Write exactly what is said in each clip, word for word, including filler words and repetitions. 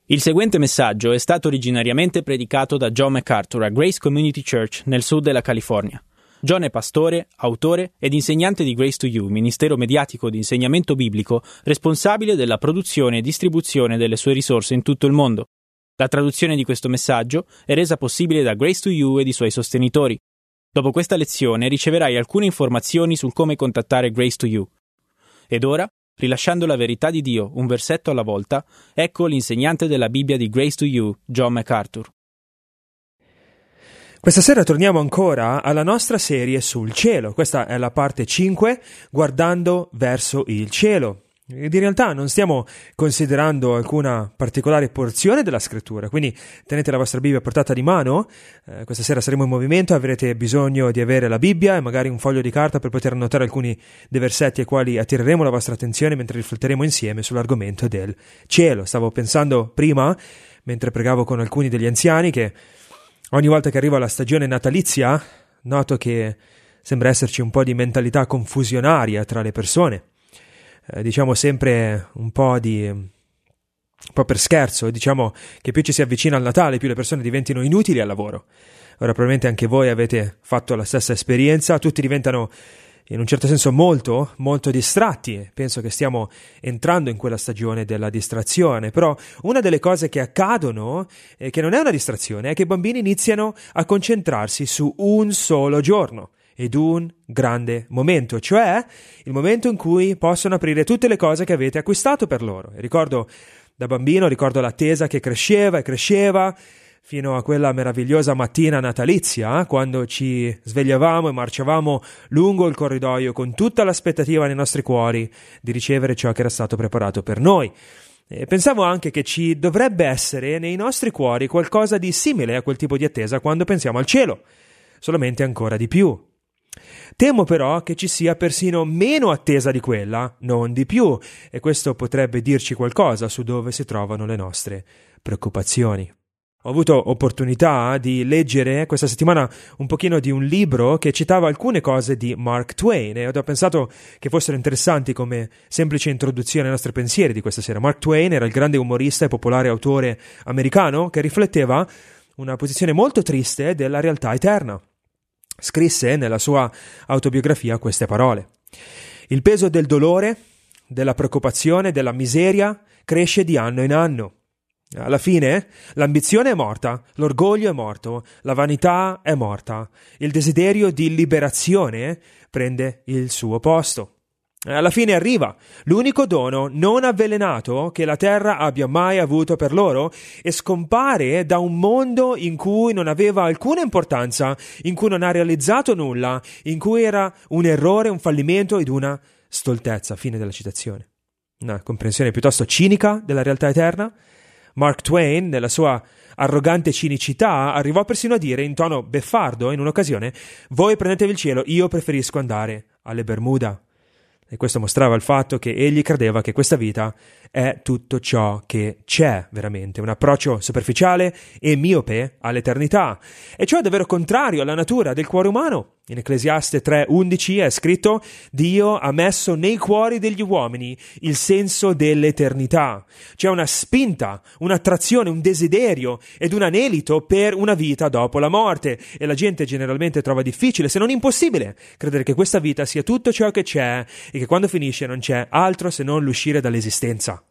Il seguente messaggio è stato originariamente predicato da John MacArthur a Grace Community Church nel sud della California. John è pastore, autore ed insegnante di Grace to You, ministero mediatico di insegnamento biblico responsabile della produzione e distribuzione delle sue risorse in tutto il mondo. La traduzione di questo messaggio è resa possibile da Grace to You ed i suoi sostenitori. Dopo questa lezione riceverai alcune informazioni sul come contattare Grace to You. Ed ora, rilasciando la verità di Dio un versetto alla volta, ecco l'insegnante della Bibbia di Grace to You, John MacArthur. Questa sera torniamo ancora alla nostra serie sul cielo. Questa è la parte cinque, guardando verso il cielo. Ed in realtà non stiamo considerando alcuna particolare porzione della scrittura, quindi tenete la vostra Bibbia a portata di mano. Eh, questa sera saremo in movimento, avrete bisogno di avere la Bibbia e magari un foglio di carta per poter annotare alcuni dei versetti ai quali attireremo la vostra attenzione mentre rifletteremo insieme sull'argomento del cielo. Stavo pensando prima, mentre pregavo con alcuni degli anziani, che ogni volta che arriva la stagione natalizia noto che sembra esserci un po' di mentalità confusionaria tra le persone. Eh, diciamo sempre un po' di un po' per scherzo, diciamo che più ci si avvicina al Natale più le persone diventino inutili al lavoro. Ora probabilmente anche voi avete fatto la stessa esperienza, tutti diventano in un certo senso molto, molto distratti. Penso che stiamo entrando in quella stagione della distrazione, però una delle cose che accadono, e che non è una distrazione, è che i bambini iniziano a concentrarsi su un solo giorno ed un grande momento, cioè il momento in cui possono aprire tutte le cose che avete acquistato per loro. E ricordo da bambino, ricordo l'attesa che cresceva e cresceva fino a quella meravigliosa mattina natalizia, quando ci svegliavamo e marciavamo lungo il corridoio con tutta l'aspettativa nei nostri cuori di ricevere ciò che era stato preparato per noi. E pensavo anche che ci dovrebbe essere nei nostri cuori qualcosa di simile a quel tipo di attesa quando pensiamo al cielo, solamente ancora di più. Temo però che ci sia persino meno attesa di quella, non di più, e questo potrebbe dirci qualcosa su dove si trovano le nostre preoccupazioni. Ho avuto opportunità di leggere questa settimana un pochino di un libro che citava alcune cose di Mark Twain e ho pensato che fossero interessanti come semplice introduzione ai nostri pensieri di questa sera. Mark Twain era il grande umorista e popolare autore americano che rifletteva una posizione molto triste della realtà eterna. Scrisse nella sua autobiografia queste parole: il peso del dolore, della preoccupazione, della miseria cresce di anno in anno. Alla fine l'ambizione è morta, l'orgoglio è morto, la vanità è morta, il desiderio di liberazione prende il suo posto. Alla fine arriva l'unico dono non avvelenato che la terra abbia mai avuto per loro e scompare da un mondo in cui non aveva alcuna importanza, in cui non ha realizzato nulla, in cui era un errore, un fallimento ed una stoltezza. Fine della citazione. Una comprensione piuttosto cinica della realtà eterna. Mark Twain, nella sua arrogante cinicità, arrivò persino a dire in tono beffardo in un'occasione: voi prendetevi il cielo, io preferisco andare alle Bermuda. E questo mostrava il fatto che egli credeva che questa vita è tutto ciò che c'è veramente, un approccio superficiale e miope all'eternità. E ciò è davvero contrario alla natura del cuore umano. In Ecclesiaste tre undici è scritto: Dio ha messo nei cuori degli uomini il senso dell'eternità. C'è una spinta, un'attrazione, un desiderio ed un anelito per una vita dopo la morte. E la gente generalmente trova difficile, se non impossibile, credere che questa vita sia tutto ciò che c'è e che quando finisce non c'è altro se non l'uscire dall'esistenza.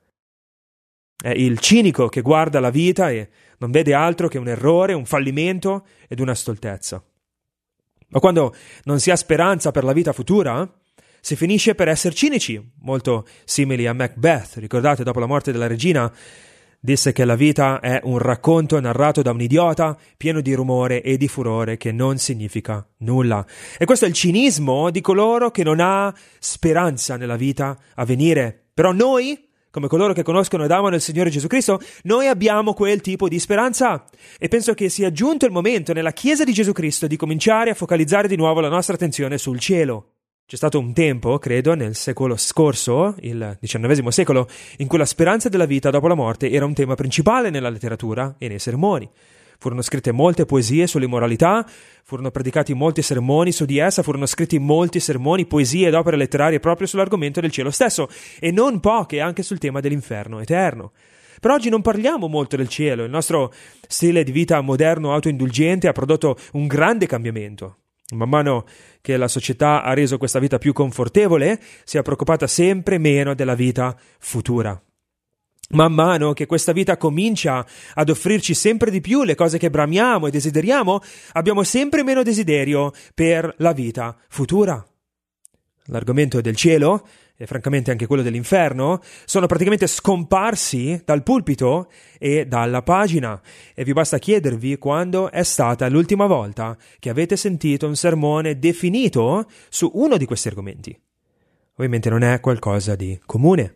È il cinico che guarda la vita e non vede altro che un errore, un fallimento ed una stoltezza. Ma quando non si ha speranza per la vita futura, si finisce per essere cinici, molto simili a Macbeth. Ricordate, dopo la morte della regina, disse che la vita è un racconto narrato da un idiota, pieno di rumore e di furore che non significa nulla. E questo è il cinismo di coloro che non ha speranza nella vita a venire. Però noi, come coloro che conoscono ed amano il Signore Gesù Cristo, noi abbiamo quel tipo di speranza. E penso che sia giunto il momento nella Chiesa di Gesù Cristo di cominciare a focalizzare di nuovo la nostra attenzione sul cielo. C'è stato un tempo, credo, nel secolo scorso, il diciannovesimo secolo, in cui la speranza della vita dopo la morte era un tema principale nella letteratura e nei sermoni. Furono scritte molte poesie sull'immoralità, furono predicati molti sermoni su di essa, furono scritti molti sermoni, poesie ed opere letterarie proprio sull'argomento del cielo stesso, e non poche anche sul tema dell'inferno eterno. Però oggi non parliamo molto del cielo. Il nostro stile di vita moderno autoindulgente ha prodotto un grande cambiamento. Man mano che la società ha reso questa vita più confortevole, si è preoccupata sempre meno della vita futura. Man mano che questa vita comincia ad offrirci sempre di più le cose che bramiamo e desideriamo, abbiamo sempre meno desiderio per la vita futura. L'argomento del cielo, e francamente anche quello dell'inferno, sono praticamente scomparsi dal pulpito e dalla pagina. E vi basta chiedervi quando è stata l'ultima volta che avete sentito un sermone definito su uno di questi argomenti. Ovviamente non è qualcosa di comune.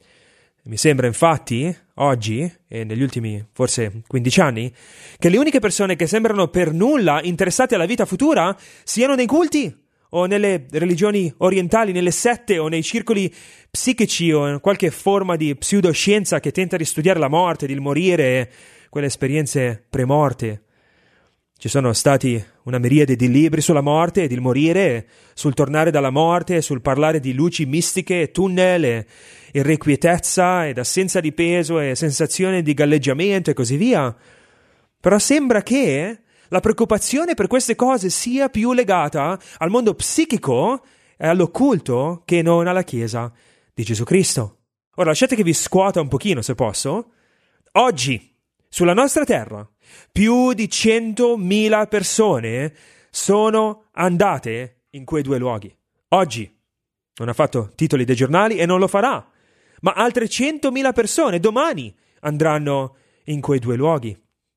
Mi sembra infatti, oggi, e negli ultimi forse quindici anni, che le uniche persone che sembrano per nulla interessate alla vita futura siano nei culti, o nelle religioni orientali, nelle sette, o nei circoli psichici, o in qualche forma di pseudoscienza che tenta di studiare la morte, di morire, quelle esperienze premorte. Ci sono stati una miriade di libri sulla morte ed il morire, sul tornare dalla morte, sul parlare di luci mistiche, tunnel, e irrequietezza ed assenza di peso e sensazione di galleggiamento e così via. Però sembra che la preoccupazione per queste cose sia più legata al mondo psichico e all'occulto che non alla Chiesa di Gesù Cristo. Ora lasciate che vi scuota un pochino, se posso. Oggi, sulla nostra terra, più di centomila persone sono andate in quei due luoghi. Oggi. Non ha fatto titoli dei giornali e non lo farà. Ma altre centomila persone domani andranno in quei due luoghi.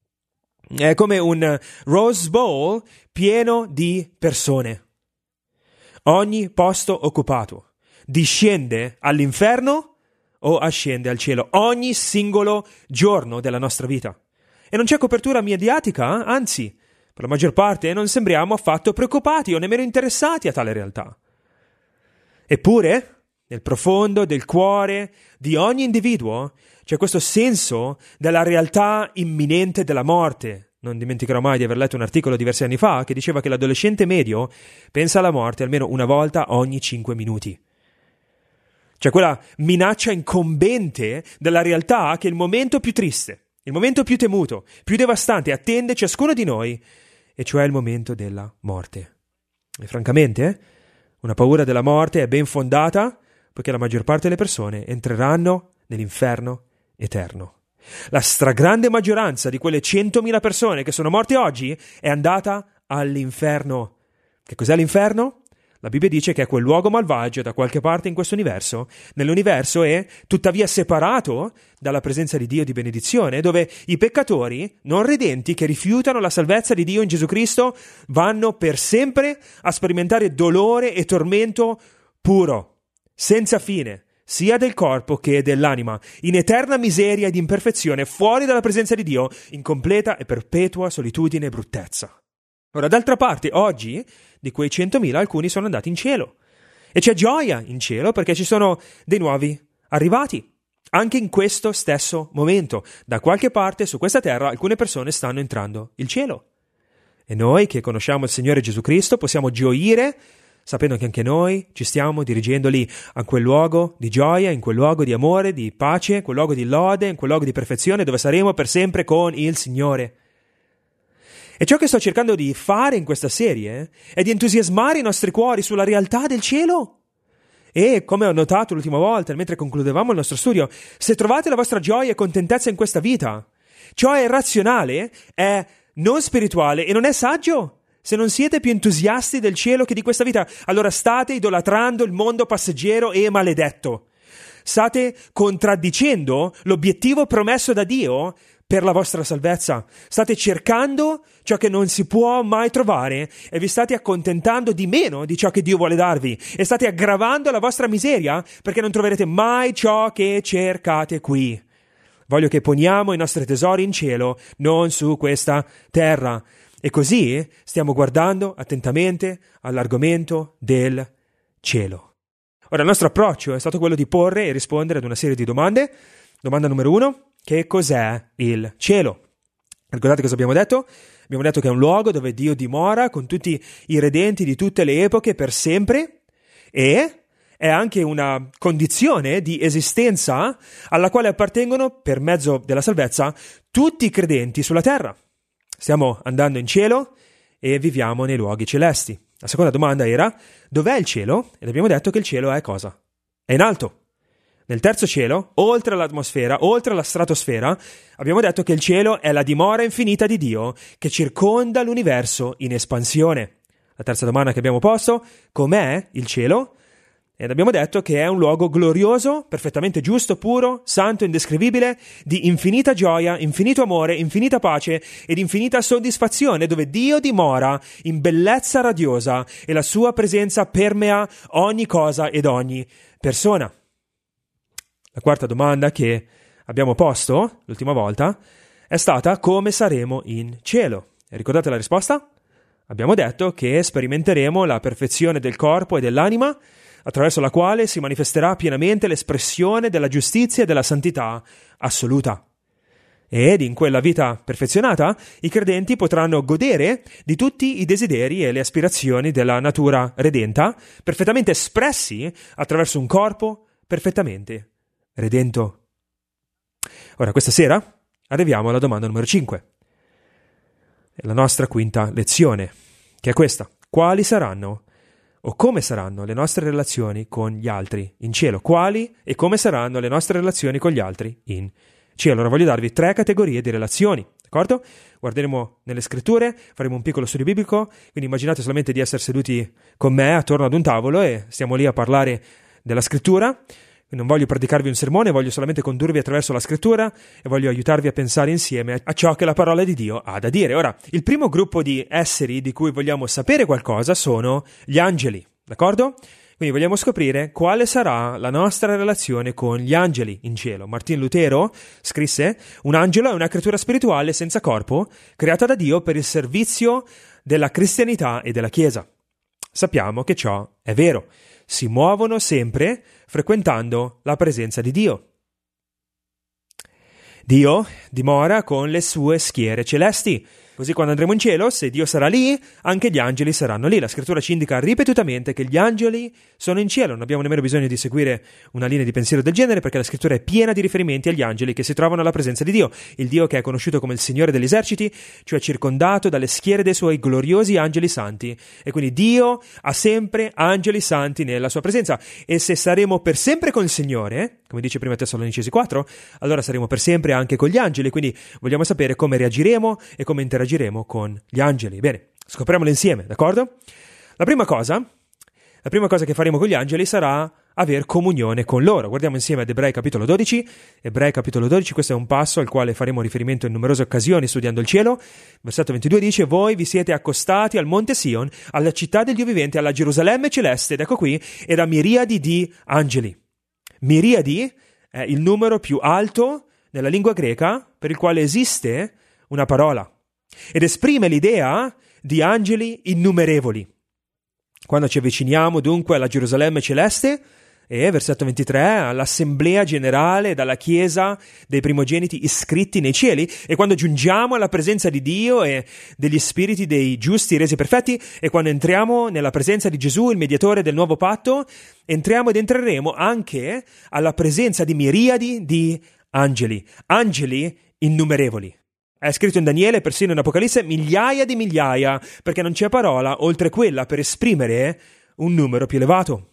È come un Rose Bowl pieno di persone. Ogni posto occupato discende all'inferno o ascende al cielo ogni singolo giorno della nostra vita. E non c'è copertura mediatica, anzi, per la maggior parte non sembriamo affatto preoccupati o nemmeno interessati a tale realtà. Eppure, nel profondo del cuore di ogni individuo c'è questo senso della realtà imminente della morte. Non dimenticherò mai di aver letto un articolo diversi anni fa che diceva che l'adolescente medio pensa alla morte almeno una volta ogni cinque minuti. C'è quella minaccia incombente della realtà che è il momento più triste, il momento più temuto, più devastante attende ciascuno di noi, e cioè il momento della morte. E francamente, una paura della morte è ben fondata, poiché la maggior parte delle persone entreranno nell'inferno eterno. La stragrande maggioranza di quelle centomila persone che sono morte oggi è andata all'inferno. Che cos'è l'inferno? La Bibbia dice che è quel luogo malvagio da qualche parte in questo universo, nell'universo è tuttavia separato dalla presenza di Dio di benedizione, dove i peccatori non redenti che rifiutano la salvezza di Dio in Gesù Cristo vanno per sempre a sperimentare dolore e tormento puro, senza fine, sia del corpo che dell'anima, in eterna miseria ed imperfezione, fuori dalla presenza di Dio, in completa e perpetua solitudine e bruttezza. Ora, d'altra parte, oggi, di quei centomila, alcuni sono andati in cielo. E c'è gioia in cielo perché ci sono dei nuovi arrivati. Anche in questo stesso momento, da qualche parte su questa terra, alcune persone stanno entrando il cielo. E noi, che conosciamo il Signore Gesù Cristo, possiamo gioire sapendo che anche noi ci stiamo dirigendo lì, a quel luogo di gioia, in quel luogo di amore, di pace, quel luogo di lode, in quel luogo di perfezione, dove saremo per sempre con il Signore. E ciò che sto cercando di fare in questa serie è di entusiasmare i nostri cuori sulla realtà del cielo. E, come ho notato l'ultima volta, mentre concludevamo il nostro studio, se trovate la vostra gioia e contentezza in questa vita, ciò è razionale, è non spirituale e non è saggio. Se non siete più entusiasti del cielo che di questa vita, allora state idolatrando il mondo passeggero e maledetto. State contraddicendo l'obiettivo promesso da Dio per la vostra salvezza. State cercando ciò che non si può mai trovare e vi state accontentando di meno di ciò che Dio vuole darvi e state aggravando la vostra miseria perché non troverete mai ciò che cercate qui. Voglio che poniamo i nostri tesori in cielo, non su questa terra. E così stiamo guardando attentamente all'argomento del cielo. Ora, il nostro approccio è stato quello di porre e rispondere ad una serie di domande. Domanda numero uno: che cos'è il cielo? Ricordate cosa abbiamo detto? Abbiamo detto che è un luogo dove Dio dimora con tutti i redenti di tutte le epoche per sempre e è anche una condizione di esistenza alla quale appartengono, per mezzo della salvezza, tutti i credenti sulla terra. Stiamo andando in cielo e viviamo nei luoghi celesti. La seconda domanda era: dov'è il cielo? Ed abbiamo detto che il cielo è cosa? È in alto. Nel terzo cielo, oltre l'atmosfera, oltre la stratosfera, abbiamo detto che il cielo è la dimora infinita di Dio che circonda l'universo in espansione. La terza domanda che abbiamo posto: com'è il cielo? Ed abbiamo detto che è un luogo glorioso, perfettamente giusto, puro, santo, indescrivibile, di infinita gioia, infinito amore, infinita pace ed infinita soddisfazione, dove Dio dimora in bellezza radiosa e la sua presenza permea ogni cosa ed ogni persona. La quarta domanda che abbiamo posto l'ultima volta è stata: come saremo in cielo? E ricordate la risposta? Abbiamo detto che sperimenteremo la perfezione del corpo e dell'anima, attraverso la quale si manifesterà pienamente l'espressione della giustizia e della santità assoluta. Ed in quella vita perfezionata i credenti potranno godere di tutti i desideri e le aspirazioni della natura redenta, perfettamente espressi attraverso un corpo perfettamente redento. Ora, questa sera arriviamo alla domanda numero cinque, la nostra quinta lezione, che è questa: quali saranno o come saranno le nostre relazioni con gli altri in cielo? Quali e come saranno le nostre relazioni con gli altri in cielo? Ora voglio darvi tre categorie di relazioni, d'accordo? Guarderemo nelle scritture, faremo un piccolo studio biblico, quindi immaginate solamente di essere seduti con me attorno ad un tavolo e stiamo lì a parlare della scrittura. Non voglio predicarvi un sermone, voglio solamente condurvi attraverso la scrittura e voglio aiutarvi a pensare insieme a ciò che la parola di Dio ha da dire. Ora, il primo gruppo di esseri di cui vogliamo sapere qualcosa sono gli angeli, d'accordo? Quindi vogliamo scoprire quale sarà la nostra relazione con gli angeli in cielo. Martin Lutero scrisse: un angelo è una creatura spirituale senza corpo, creata da Dio per il servizio della cristianità e della Chiesa. Sappiamo che ciò è vero. Si muovono sempre frequentando la presenza di Dio. Dio dimora con le sue schiere celesti. Così quando andremo in cielo, se Dio sarà lì, anche gli angeli saranno lì. La scrittura ci indica ripetutamente che gli angeli sono in cielo. Non abbiamo nemmeno bisogno di seguire una linea di pensiero del genere, perché la scrittura è piena di riferimenti agli angeli che si trovano alla presenza di Dio. Il Dio che è conosciuto come il Signore degli eserciti, cioè circondato dalle schiere dei suoi gloriosi angeli santi. E quindi Dio ha sempre angeli santi nella sua presenza. E se saremo per sempre con il Signore, come dice prima Tessalonicesi quattro, allora saremo per sempre anche con gli angeli. Quindi vogliamo sapere come reagiremo e come interagiremo con gli angeli. Bene, scopriamolo insieme, d'accordo? La prima cosa, la prima cosa che faremo con gli angeli sarà aver comunione con loro. Guardiamo insieme ad Ebrei capitolo dodici. Ebrei capitolo dodici, questo è un passo al quale faremo riferimento in numerose occasioni studiando il cielo. Versetto ventidue dice: voi vi siete accostati al monte Sion, alla città del Dio vivente, alla Gerusalemme celeste, ed ecco qui, ed a miriadi di angeli. Miriadi è il numero più alto nella lingua greca per il quale esiste una parola, ed esprime l'idea di angeli innumerevoli. Quando ci avviciniamo dunque alla Gerusalemme celeste, e versetto ventitré, all'assemblea generale dalla chiesa dei primogeniti iscritti nei cieli, e quando giungiamo alla presenza di Dio e degli spiriti dei giusti resi perfetti, e quando entriamo nella presenza di Gesù, il mediatore del nuovo patto, entriamo ed entreremo anche alla presenza di miriadi di angeli, angeli innumerevoli. È scritto in Daniele, persino in Apocalisse, migliaia di migliaia, perché non c'è parola oltre quella per esprimere un numero più elevato.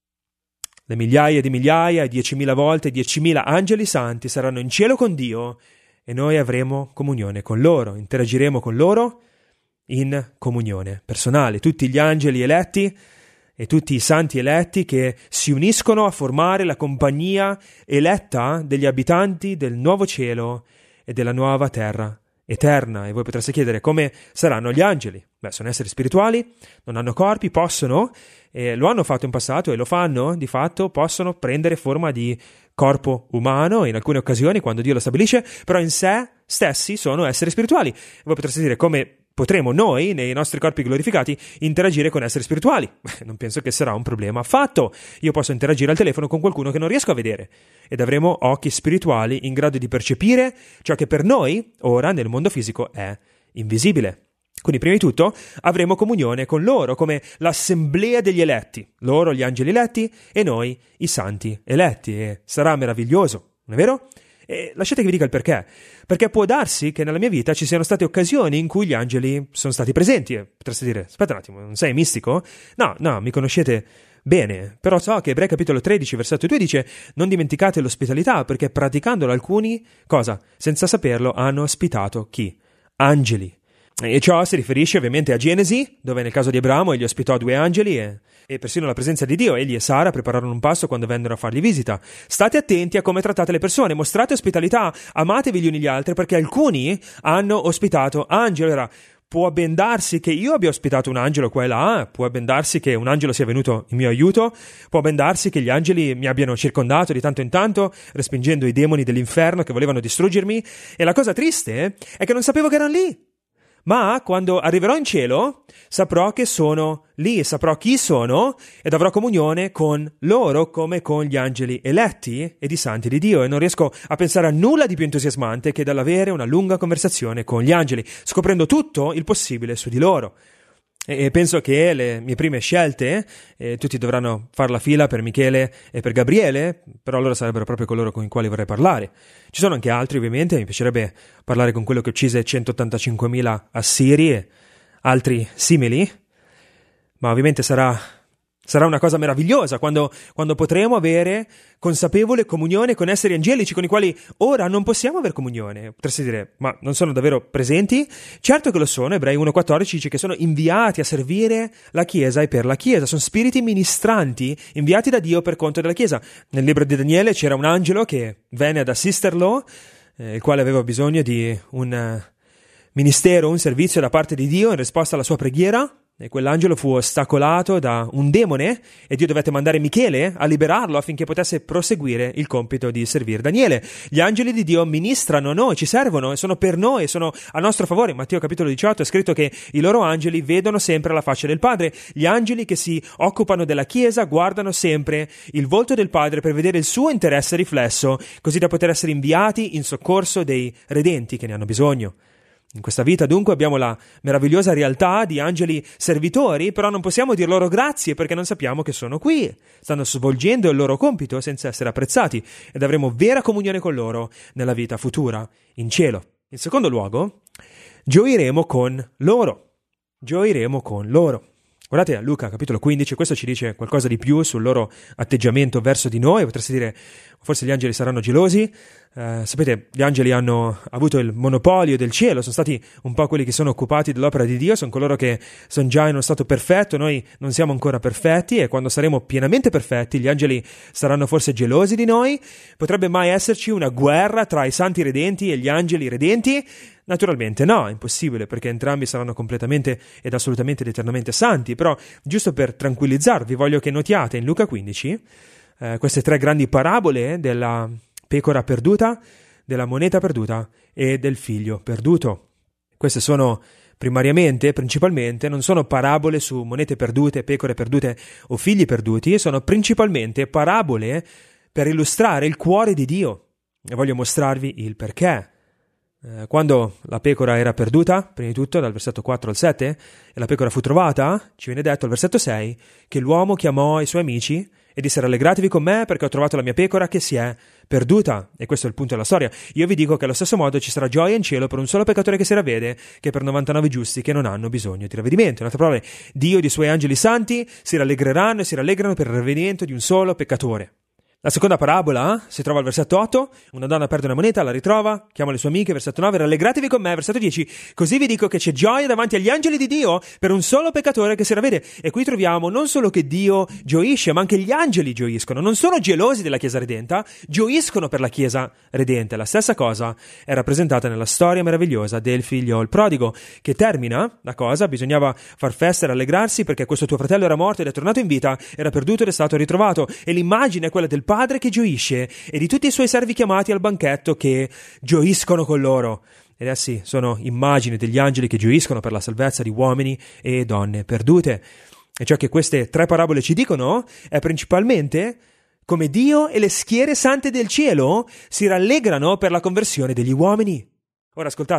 Le migliaia di migliaia e diecimila volte diecimila angeli santi saranno in cielo con Dio e noi avremo comunione con loro, interagiremo con loro in comunione personale. Tutti gli angeli eletti e tutti i santi eletti che si uniscono a formare la compagnia eletta degli abitanti del nuovo cielo e della nuova terra eterna. E voi potreste chiedere: come saranno gli angeli? Beh, sono esseri spirituali, non hanno corpi, possono, e lo hanno fatto in passato e lo fanno di fatto, possono prendere forma di corpo umano in alcune occasioni quando Dio lo stabilisce, però in sé stessi sono esseri spirituali. E voi potreste dire: come potremo noi, nei nostri corpi glorificati, interagire con esseri spirituali? Non penso che sarà un problema affatto. Io posso interagire al telefono con qualcuno che non riesco a vedere ed avremo occhi spirituali in grado di percepire ciò che per noi ora nel mondo fisico è invisibile. Quindi prima di tutto avremo comunione con loro come l'assemblea degli eletti, loro gli angeli eletti e noi i santi eletti, e sarà meraviglioso, non è vero? E lasciate che vi dica il perché. Perché può darsi che nella mia vita ci siano state occasioni in cui gli angeli sono stati presenti e potreste dire, aspetta un attimo, non sei mistico? No, no, mi conoscete bene, però so che Ebrei capitolo tredici versetto due dice non dimenticate l'ospitalità perché praticandolo alcuni, cosa? Senza saperlo hanno ospitato chi? Angeli. E ciò si riferisce ovviamente a Genesi, dove nel caso di Abramo egli ospitò due angeli e, e persino la presenza di Dio. Egli e Sara prepararono un pasto quando vennero a fargli visita. State attenti a come trattate le persone, mostrate ospitalità, amatevi gli uni gli altri, perché alcuni hanno ospitato angeli. Ora, può ben darsi che io abbia ospitato un angelo qua e là, può ben darsi che un angelo sia venuto in mio aiuto, può ben darsi che gli angeli mi abbiano circondato di tanto in tanto, respingendo i demoni dell'inferno che volevano distruggermi, e la cosa triste è che non sapevo che erano lì. Ma quando arriverò in cielo saprò che sono lì, saprò chi sono ed avrò comunione con loro come con gli angeli eletti ed i santi di Dio, e non riesco a pensare a nulla di più entusiasmante che dall'avere una lunga conversazione con gli angeli, scoprendo tutto il possibile su di loro. E penso che le mie prime scelte, eh, tutti dovranno far la fila per Michele e per Gabriele, però loro sarebbero proprio coloro con i quali vorrei parlare. Ci sono anche altri ovviamente, mi piacerebbe parlare con quello che uccise centottantacinquemila assiri e altri simili, ma ovviamente sarà... Sarà una cosa meravigliosa quando, quando potremo avere consapevole comunione con esseri angelici con i quali ora non possiamo avere comunione. Potresti dire, ma non sono davvero presenti? Certo che lo sono. Ebrei uno quattordici dice che sono inviati a servire la Chiesa e per la Chiesa. Sono spiriti ministranti inviati da Dio per conto della Chiesa. Nel libro di Daniele c'era un angelo che venne ad assisterlo, eh, il quale aveva bisogno di un uh, ministero, un servizio da parte di Dio in risposta alla sua preghiera. E quell'angelo fu ostacolato da un demone e Dio dovette mandare Michele a liberarlo affinché potesse proseguire il compito di servire Daniele. Gli angeli di Dio ministrano a noi, ci servono e sono per noi, sono a nostro favore. In Matteo capitolo diciotto è scritto che i loro angeli vedono sempre la faccia del Padre. Gli angeli che si occupano della Chiesa guardano sempre il volto del Padre per vedere il suo interesse riflesso, così da poter essere inviati in soccorso dei redenti che ne hanno bisogno. In questa vita dunque abbiamo la meravigliosa realtà di angeli servitori, però non possiamo dir loro grazie perché non sappiamo che sono qui. Stanno svolgendo il loro compito senza essere apprezzati ed avremo vera comunione con loro nella vita futura, in cielo. In secondo luogo, gioiremo con loro. Gioiremo con loro. Guardate a Luca capitolo quindici, questo ci dice qualcosa di più sul loro atteggiamento verso di noi. Potreste dire, forse gli angeli saranno gelosi. Eh, sapete, gli angeli hanno avuto il monopolio del cielo, sono stati un po' quelli che sono occupati dell'opera di Dio, sono coloro che sono già in uno stato perfetto, noi non siamo ancora perfetti e quando saremo pienamente perfetti gli angeli saranno forse gelosi di noi. Potrebbe mai esserci una guerra tra i santi redenti e gli angeli redenti? Naturalmente no, è impossibile perché entrambi saranno completamente ed assolutamente ed eternamente santi, però giusto per tranquillizzarvi voglio che notiate in Luca quindici eh, queste tre grandi parabole della pecora perduta, della moneta perduta e del figlio perduto. Queste sono primariamente, principalmente, non sono parabole su monete perdute, pecore perdute o figli perduti, sono principalmente parabole per illustrare il cuore di Dio. E voglio mostrarvi il perché. Quando la pecora era perduta, prima di tutto dal versetto quattro al sette, e la pecora fu trovata, ci viene detto al versetto sei che l'uomo chiamò i suoi amici e disse: rallegratevi con me perché ho trovato la mia pecora che si è perduta. E questo è il punto della storia. Io vi dico che allo stesso modo ci sarà gioia in cielo per un solo peccatore che si ravvede che per novantanove giusti che non hanno bisogno di ravvedimento. In altre parole, Dio e i suoi angeli santi si rallegreranno e si rallegrano per il ravvedimento di un solo peccatore. La seconda parabola si trova al versetto otto, una donna perde una moneta, la ritrova, chiama le sue amiche, versetto nove, rallegratevi con me, versetto dieci, così vi dico che c'è gioia davanti agli angeli di Dio per un solo peccatore che si ravvede. E qui troviamo non solo che Dio gioisce, ma anche gli angeli gioiscono, non sono gelosi della Chiesa redenta, gioiscono per la Chiesa redenta. La stessa cosa è rappresentata nella storia meravigliosa del figlio il prodigo, che termina la cosa, bisognava far festa e rallegrarsi perché questo tuo fratello era morto ed è tornato in vita, era perduto ed è stato ritrovato, e l'immagine è quella del padre che gioisce e di tutti i suoi servi chiamati al banchetto che gioiscono con loro. Ed essi sono immagini degli angeli che gioiscono per la salvezza di uomini e donne perdute. E ciò che queste tre parabole ci dicono è principalmente come Dio e le schiere sante del cielo si rallegrano per la conversione degli uomini. Ora ascoltatemi,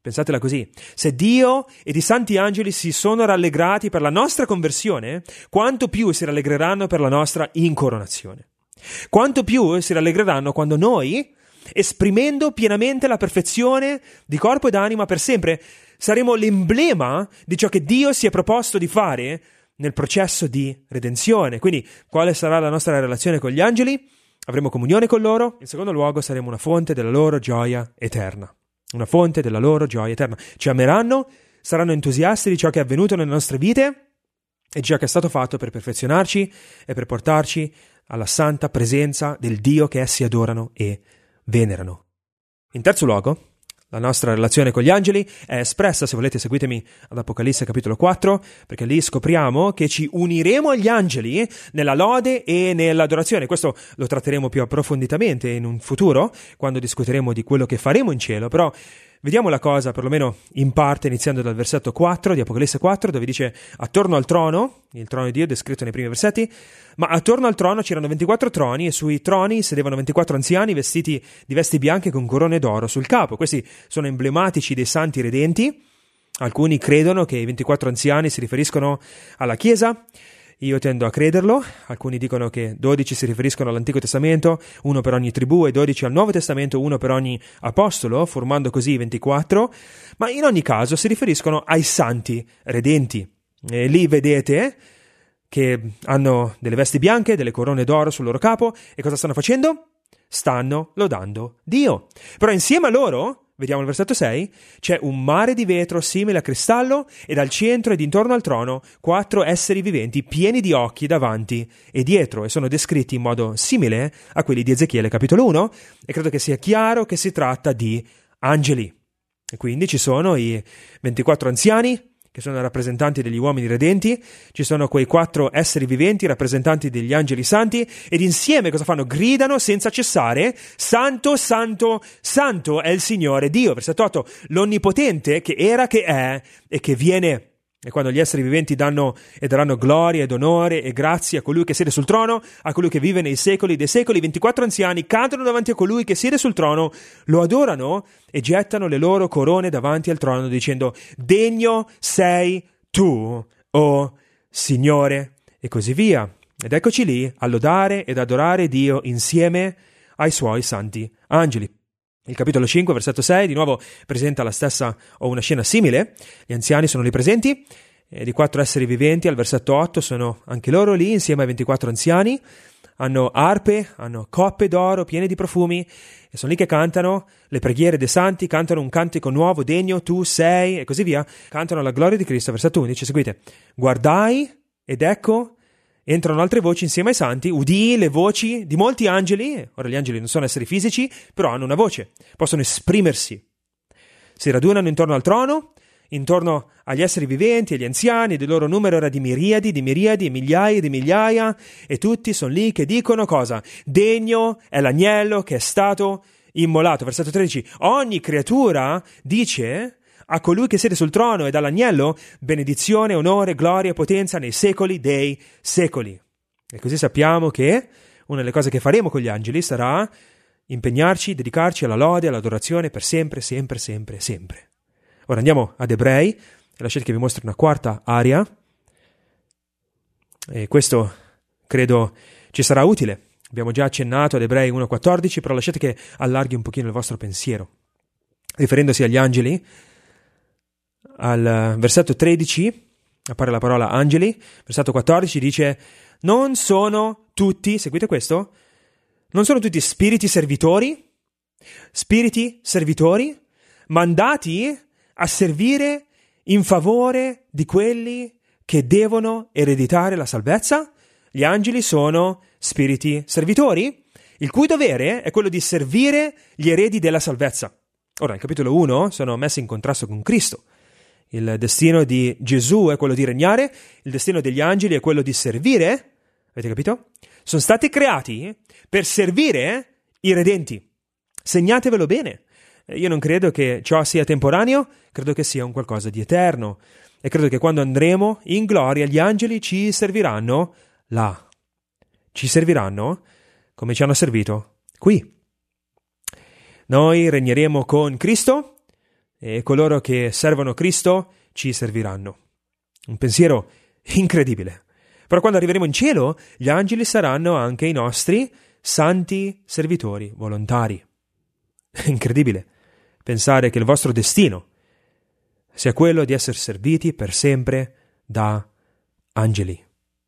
Pensatela così. Se Dio ed i santi angeli si sono rallegrati per la nostra conversione, quanto più si rallegreranno per la nostra incoronazione. Quanto più si rallegreranno quando noi, esprimendo pienamente la perfezione di corpo ed anima per sempre, saremo l'emblema di ciò che Dio si è proposto di fare nel processo di redenzione. Quindi, quale sarà la nostra relazione con gli angeli? Avremo comunione con loro. In secondo luogo, saremo una fonte della loro gioia eterna. Una fonte della loro gioia eterna. Ci ameranno, saranno entusiasti di ciò che è avvenuto nelle nostre vite e di ciò che è stato fatto per perfezionarci e per portarci alla santa presenza del Dio che essi adorano e venerano. In terzo luogo, la nostra relazione con gli angeli è espressa, se volete seguitemi ad Apocalisse capitolo quattro, perché lì scopriamo che ci uniremo agli angeli nella lode e nell'adorazione. Questo lo tratteremo più approfonditamente in un futuro, quando discuteremo di quello che faremo in cielo, però vediamo la cosa perlomeno in parte iniziando dal versetto quattro di Apocalisse quattro, dove dice: attorno al trono, il trono di Dio descritto nei primi versetti, ma attorno al trono c'erano ventiquattro troni e sui troni sedevano ventiquattro anziani vestiti di vesti bianche con corone d'oro sul capo. Questi sono emblematici dei santi redenti. Alcuni credono che i ventiquattro anziani si riferiscono alla Chiesa. Io tendo a crederlo. Alcuni dicono che dodici si riferiscono all'Antico Testamento, uno per ogni tribù, e dodici al Nuovo Testamento, uno per ogni apostolo, formando così ventiquattro, ma in ogni caso si riferiscono ai santi redenti. E lì vedete che hanno delle vesti bianche, delle corone d'oro sul loro capo, e cosa stanno facendo? Stanno lodando Dio. Però insieme a loro, vediamo il versetto sei, c'è un mare di vetro simile a cristallo ed al centro ed intorno al trono quattro esseri viventi pieni di occhi davanti e dietro, e sono descritti in modo simile a quelli di Ezechiele capitolo uno, e credo che sia chiaro che si tratta di angeli. E quindi ci sono i ventiquattro anziani, che sono rappresentanti degli uomini redenti, ci sono quei quattro esseri viventi, rappresentanti degli angeli santi, ed insieme cosa fanno? Gridano senza cessare: Santo, Santo, Santo è il Signore Dio. Versetto otto, l'Onnipotente che era, che è e che viene. E quando gli esseri viventi danno e daranno gloria ed onore e grazie a colui che siede sul trono, a colui che vive nei secoli dei secoli, i ventiquattro anziani cantano davanti a colui che siede sul trono, lo adorano e gettano le loro corone davanti al trono dicendo: degno sei tu, o Signore, e così via. Ed eccoci lì a lodare ed adorare Dio insieme ai suoi santi angeli. Il capitolo cinque, versetto sei, di nuovo presenta la stessa o una scena simile. Gli anziani sono lì presenti, e di quattro esseri viventi al versetto otto sono anche loro lì insieme ai ventiquattro anziani. Hanno arpe, hanno coppe d'oro piene di profumi, e sono lì che cantano le preghiere dei santi, cantano un cantico nuovo: degno tu sei, e così via. Cantano la gloria di Cristo. Versetto undici, seguite: guardai ed ecco entrano altre voci insieme ai santi, udii le voci di molti angeli. Ora gli angeli non sono esseri fisici, però hanno una voce, possono esprimersi. Si radunano intorno al trono, intorno agli esseri viventi, agli anziani, ed il loro numero era di miriadi, di miriadi, migliaia di migliaia, e tutti sono lì che dicono cosa? Degno è l'agnello che è stato immolato. Versetto tredici, ogni creatura dice a colui che siede sul trono e dall'agnello benedizione, onore, gloria e potenza nei secoli dei secoli. E così sappiamo che una delle cose che faremo con gli angeli sarà impegnarci, dedicarci alla lode, all'adorazione per sempre, sempre, sempre, sempre. Ora andiamo ad Ebrei, e lasciate che vi mostri una quarta area, e questo credo ci sarà utile. Abbiamo già accennato ad Ebrei uno quattordici, però lasciate che allarghi un pochino il vostro pensiero. Riferendosi agli angeli, al versetto tredici appare la parola angeli, versetto quattordici dice: non sono tutti, seguite questo, non sono tutti spiriti servitori, spiriti servitori, mandati a servire in favore di quelli che devono ereditare la salvezza? Gli angeli sono spiriti servitori, il cui dovere è quello di servire gli eredi della salvezza. Ora, nel capitolo uno sono messi in contrasto con Cristo. Il destino di Gesù è quello di regnare, il destino degli angeli è quello di servire. Avete capito? Sono stati creati per servire i redenti. Segnatevelo bene. Io non credo che ciò sia temporaneo, credo che sia un qualcosa di eterno. E credo che quando andremo in gloria gli angeli ci serviranno là. Ci serviranno come ci hanno servito qui. Noi regneremo con Cristo. e coloro che servono Cristo ci serviranno. Un pensiero incredibile. Però quando arriveremo in cielo, gli angeli saranno anche i nostri santi servitori volontari. È incredibile pensare che il vostro destino sia quello di essere serviti per sempre da angeli.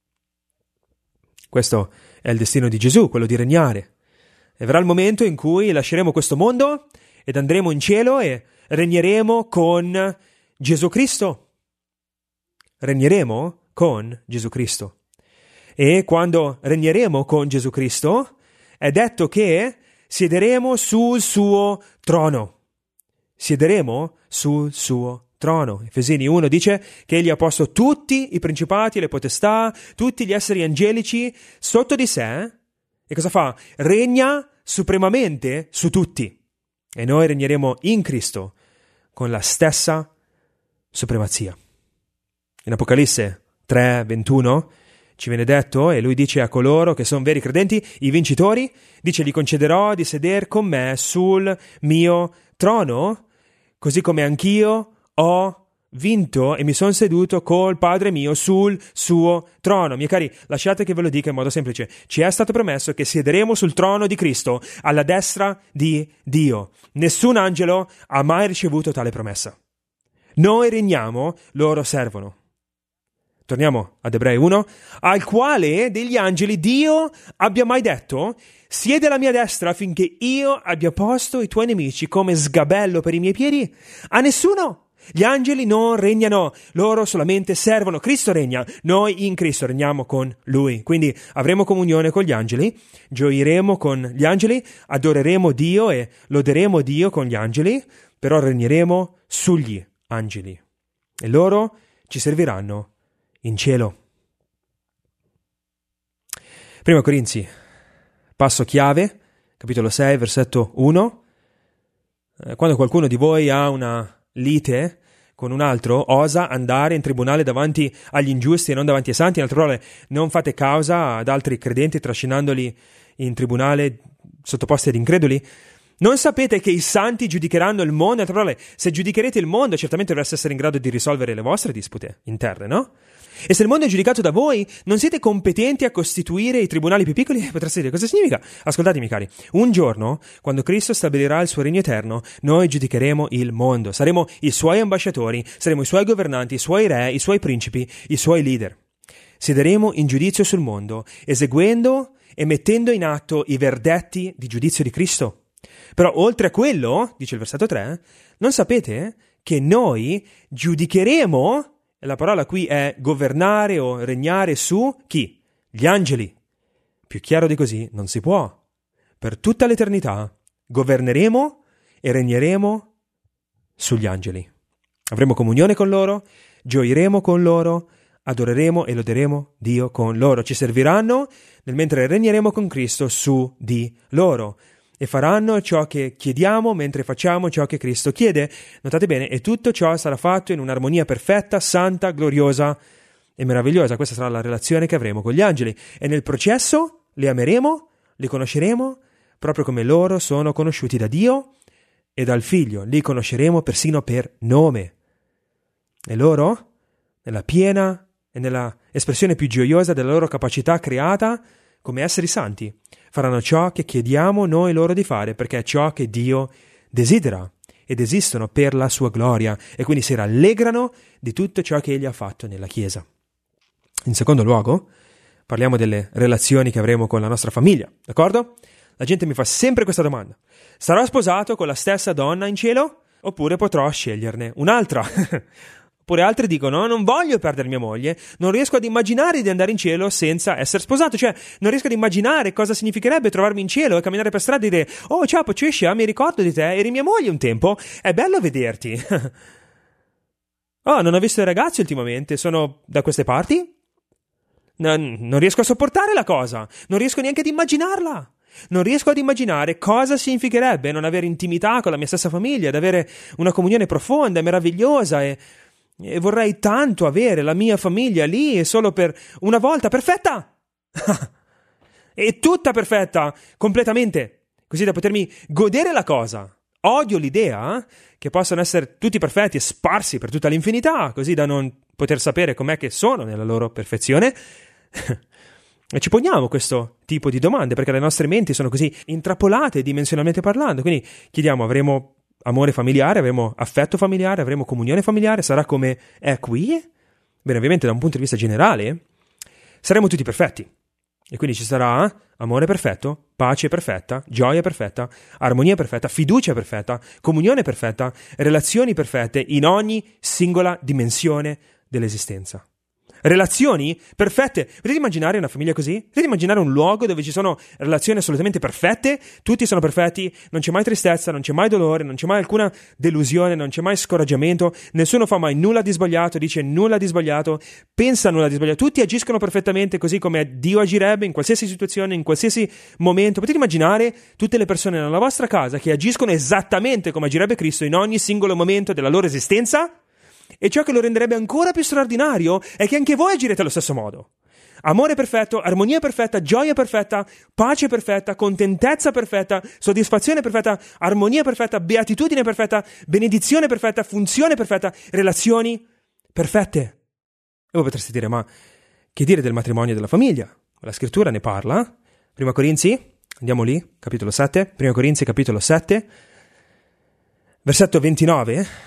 Questo è il destino di Gesù, quello di regnare. E verrà il momento in cui lasceremo questo mondo ed andremo in cielo e regneremo con Gesù Cristo. Regneremo con Gesù Cristo. E quando regneremo con Gesù Cristo, è detto che siederemo sul suo trono. Siederemo sul suo trono. Efesini uno dice che egli ha posto tutti i principati, le potestà, tutti gli esseri angelici sotto di sé. E cosa fa? Regna supremamente su tutti. E noi regneremo in Cristo con la stessa supremazia. In Apocalisse tre ventuno ci viene detto, e lui dice a coloro che sono veri credenti, i vincitori, dice: gli concederò di sedere con me sul mio trono, così come anch'io ho vinto e mi sono seduto col Padre mio sul suo trono. Miei cari, lasciate che ve lo dica in modo semplice: ci è stato promesso che siederemo sul trono di Cristo alla destra di Dio. Nessun angelo ha mai ricevuto tale promessa. Noi regniamo, loro servono. Torniamo ad Ebrei uno, al quale degli angeli Dio abbia mai detto: siedi alla mia destra affinché io abbia posto i tuoi nemici come sgabello per i miei piedi. A nessuno. Gli angeli non regnano, loro solamente servono. Cristo regna, noi in Cristo regniamo con Lui. Quindi avremo comunione con gli angeli, gioiremo con gli angeli, adoreremo Dio e loderemo Dio con gli angeli, però regneremo sugli angeli. E loro ci serviranno in cielo. Prima Corinzi, passo chiave, capitolo sei, versetto uno. Quando qualcuno di voi ha una lite con un altro, osa andare in tribunale davanti agli ingiusti e non davanti ai santi. In altre parole, non fate causa ad altri credenti trascinandoli in tribunale sottoposti ad increduli. Non sapete che i santi giudicheranno il mondo? In altre parole, se giudicherete il mondo, certamente dovreste essere in grado di risolvere le vostre dispute interne, no? E se il mondo è giudicato da voi, non siete competenti a costituire i tribunali più piccoli? Potreste dire, cosa significa? Ascoltatemi cari, un giorno, quando Cristo stabilirà il suo regno eterno, noi giudicheremo il mondo. Saremo i suoi ambasciatori, saremo i suoi governanti, i suoi re, i suoi principi, i suoi leader. Siederemo in giudizio sul mondo, eseguendo e mettendo in atto i verdetti di giudizio di Cristo. Però oltre a quello, dice il versetto tre, non sapete che noi giudicheremo. E la parola qui è governare o regnare su chi? Gli angeli. Più chiaro di così non si può. Per tutta l'eternità governeremo e regneremo sugli angeli. Avremo comunione con loro, gioiremo con loro, adoreremo e loderemo Dio con loro. Ci serviranno nel mentre regneremo con Cristo su di loro. E faranno ciò che chiediamo mentre facciamo ciò che Cristo chiede. Notate bene, e tutto ciò sarà fatto in un'armonia perfetta, santa, gloriosa e meravigliosa. Questa sarà la relazione che avremo con gli angeli. E nel processo li ameremo, li conosceremo, proprio come loro sono conosciuti da Dio e dal Figlio. Li conosceremo persino per nome. E loro, nella piena e nella espressione più gioiosa della loro capacità creata come esseri santi, faranno ciò che chiediamo noi loro di fare, perché è ciò che Dio desidera, ed esistono per la sua gloria, e quindi si rallegrano di tutto ciò che Egli ha fatto nella Chiesa. In secondo luogo, parliamo delle relazioni che avremo con la nostra famiglia, d'accordo? La gente mi fa sempre questa domanda: sarò sposato con la stessa donna in cielo? Oppure potrò sceglierne un'altra? Oppure altri dicono: non voglio perdere mia moglie, non riesco ad immaginare di andare in cielo senza essere sposato, cioè non riesco ad immaginare cosa significherebbe trovarmi in cielo e camminare per strada e dire: oh ciao Patricia, mi ricordo di te, eri mia moglie un tempo, è bello vederti. Oh, non ho visto i ragazzi ultimamente, sono da queste parti? Non, non riesco a sopportare la cosa, non riesco neanche ad immaginarla. Non riesco ad immaginare cosa significherebbe non avere intimità con la mia stessa famiglia, ad avere una comunione profonda e meravigliosa, e E vorrei tanto avere la mia famiglia lì e solo per una volta perfetta. E tutta perfetta, completamente, così da potermi godere la cosa Odio l'idea che possano essere tutti perfetti e sparsi per tutta l'infinità, così da non poter sapere com'è che sono nella loro perfezione. E ci poniamo questo tipo di domande perché le nostre menti sono così intrappolate dimensionalmente parlando. Quindi chiediamo, avremo amore familiare, avremo affetto familiare, avremo comunione familiare, sarà come è qui? Bene, ovviamente da un punto di vista generale saremo tutti perfetti. E quindi ci sarà amore perfetto, pace perfetta, gioia perfetta, armonia perfetta, fiducia perfetta, comunione perfetta, relazioni perfette in ogni singola dimensione dell'esistenza. Relazioni perfette. Potete immaginare una famiglia così? Potete immaginare un luogo dove ci sono relazioni assolutamente perfette? Tutti sono perfetti, non c'è mai tristezza, non c'è mai dolore, non c'è mai alcuna delusione, non c'è mai scoraggiamento, nessuno fa mai nulla di sbagliato, dice nulla di sbagliato, pensa nulla di sbagliato, tutti agiscono perfettamente così come Dio agirebbe in qualsiasi situazione, in qualsiasi momento. Potete immaginare tutte le persone nella vostra casa che agiscono esattamente come agirebbe Cristo in ogni singolo momento della loro esistenza? E ciò che lo renderebbe ancora più straordinario è che anche voi agirete allo stesso modo. Amore perfetto, armonia perfetta, gioia perfetta, pace perfetta, contentezza perfetta, soddisfazione perfetta, armonia perfetta, beatitudine perfetta, benedizione perfetta, funzione perfetta, relazioni perfette. E voi potreste dire, ma che dire del matrimonio e della famiglia? La scrittura ne parla. Prima Corinzi, andiamo lì, capitolo sette. Prima Corinzi, capitolo sette, versetto ventinove.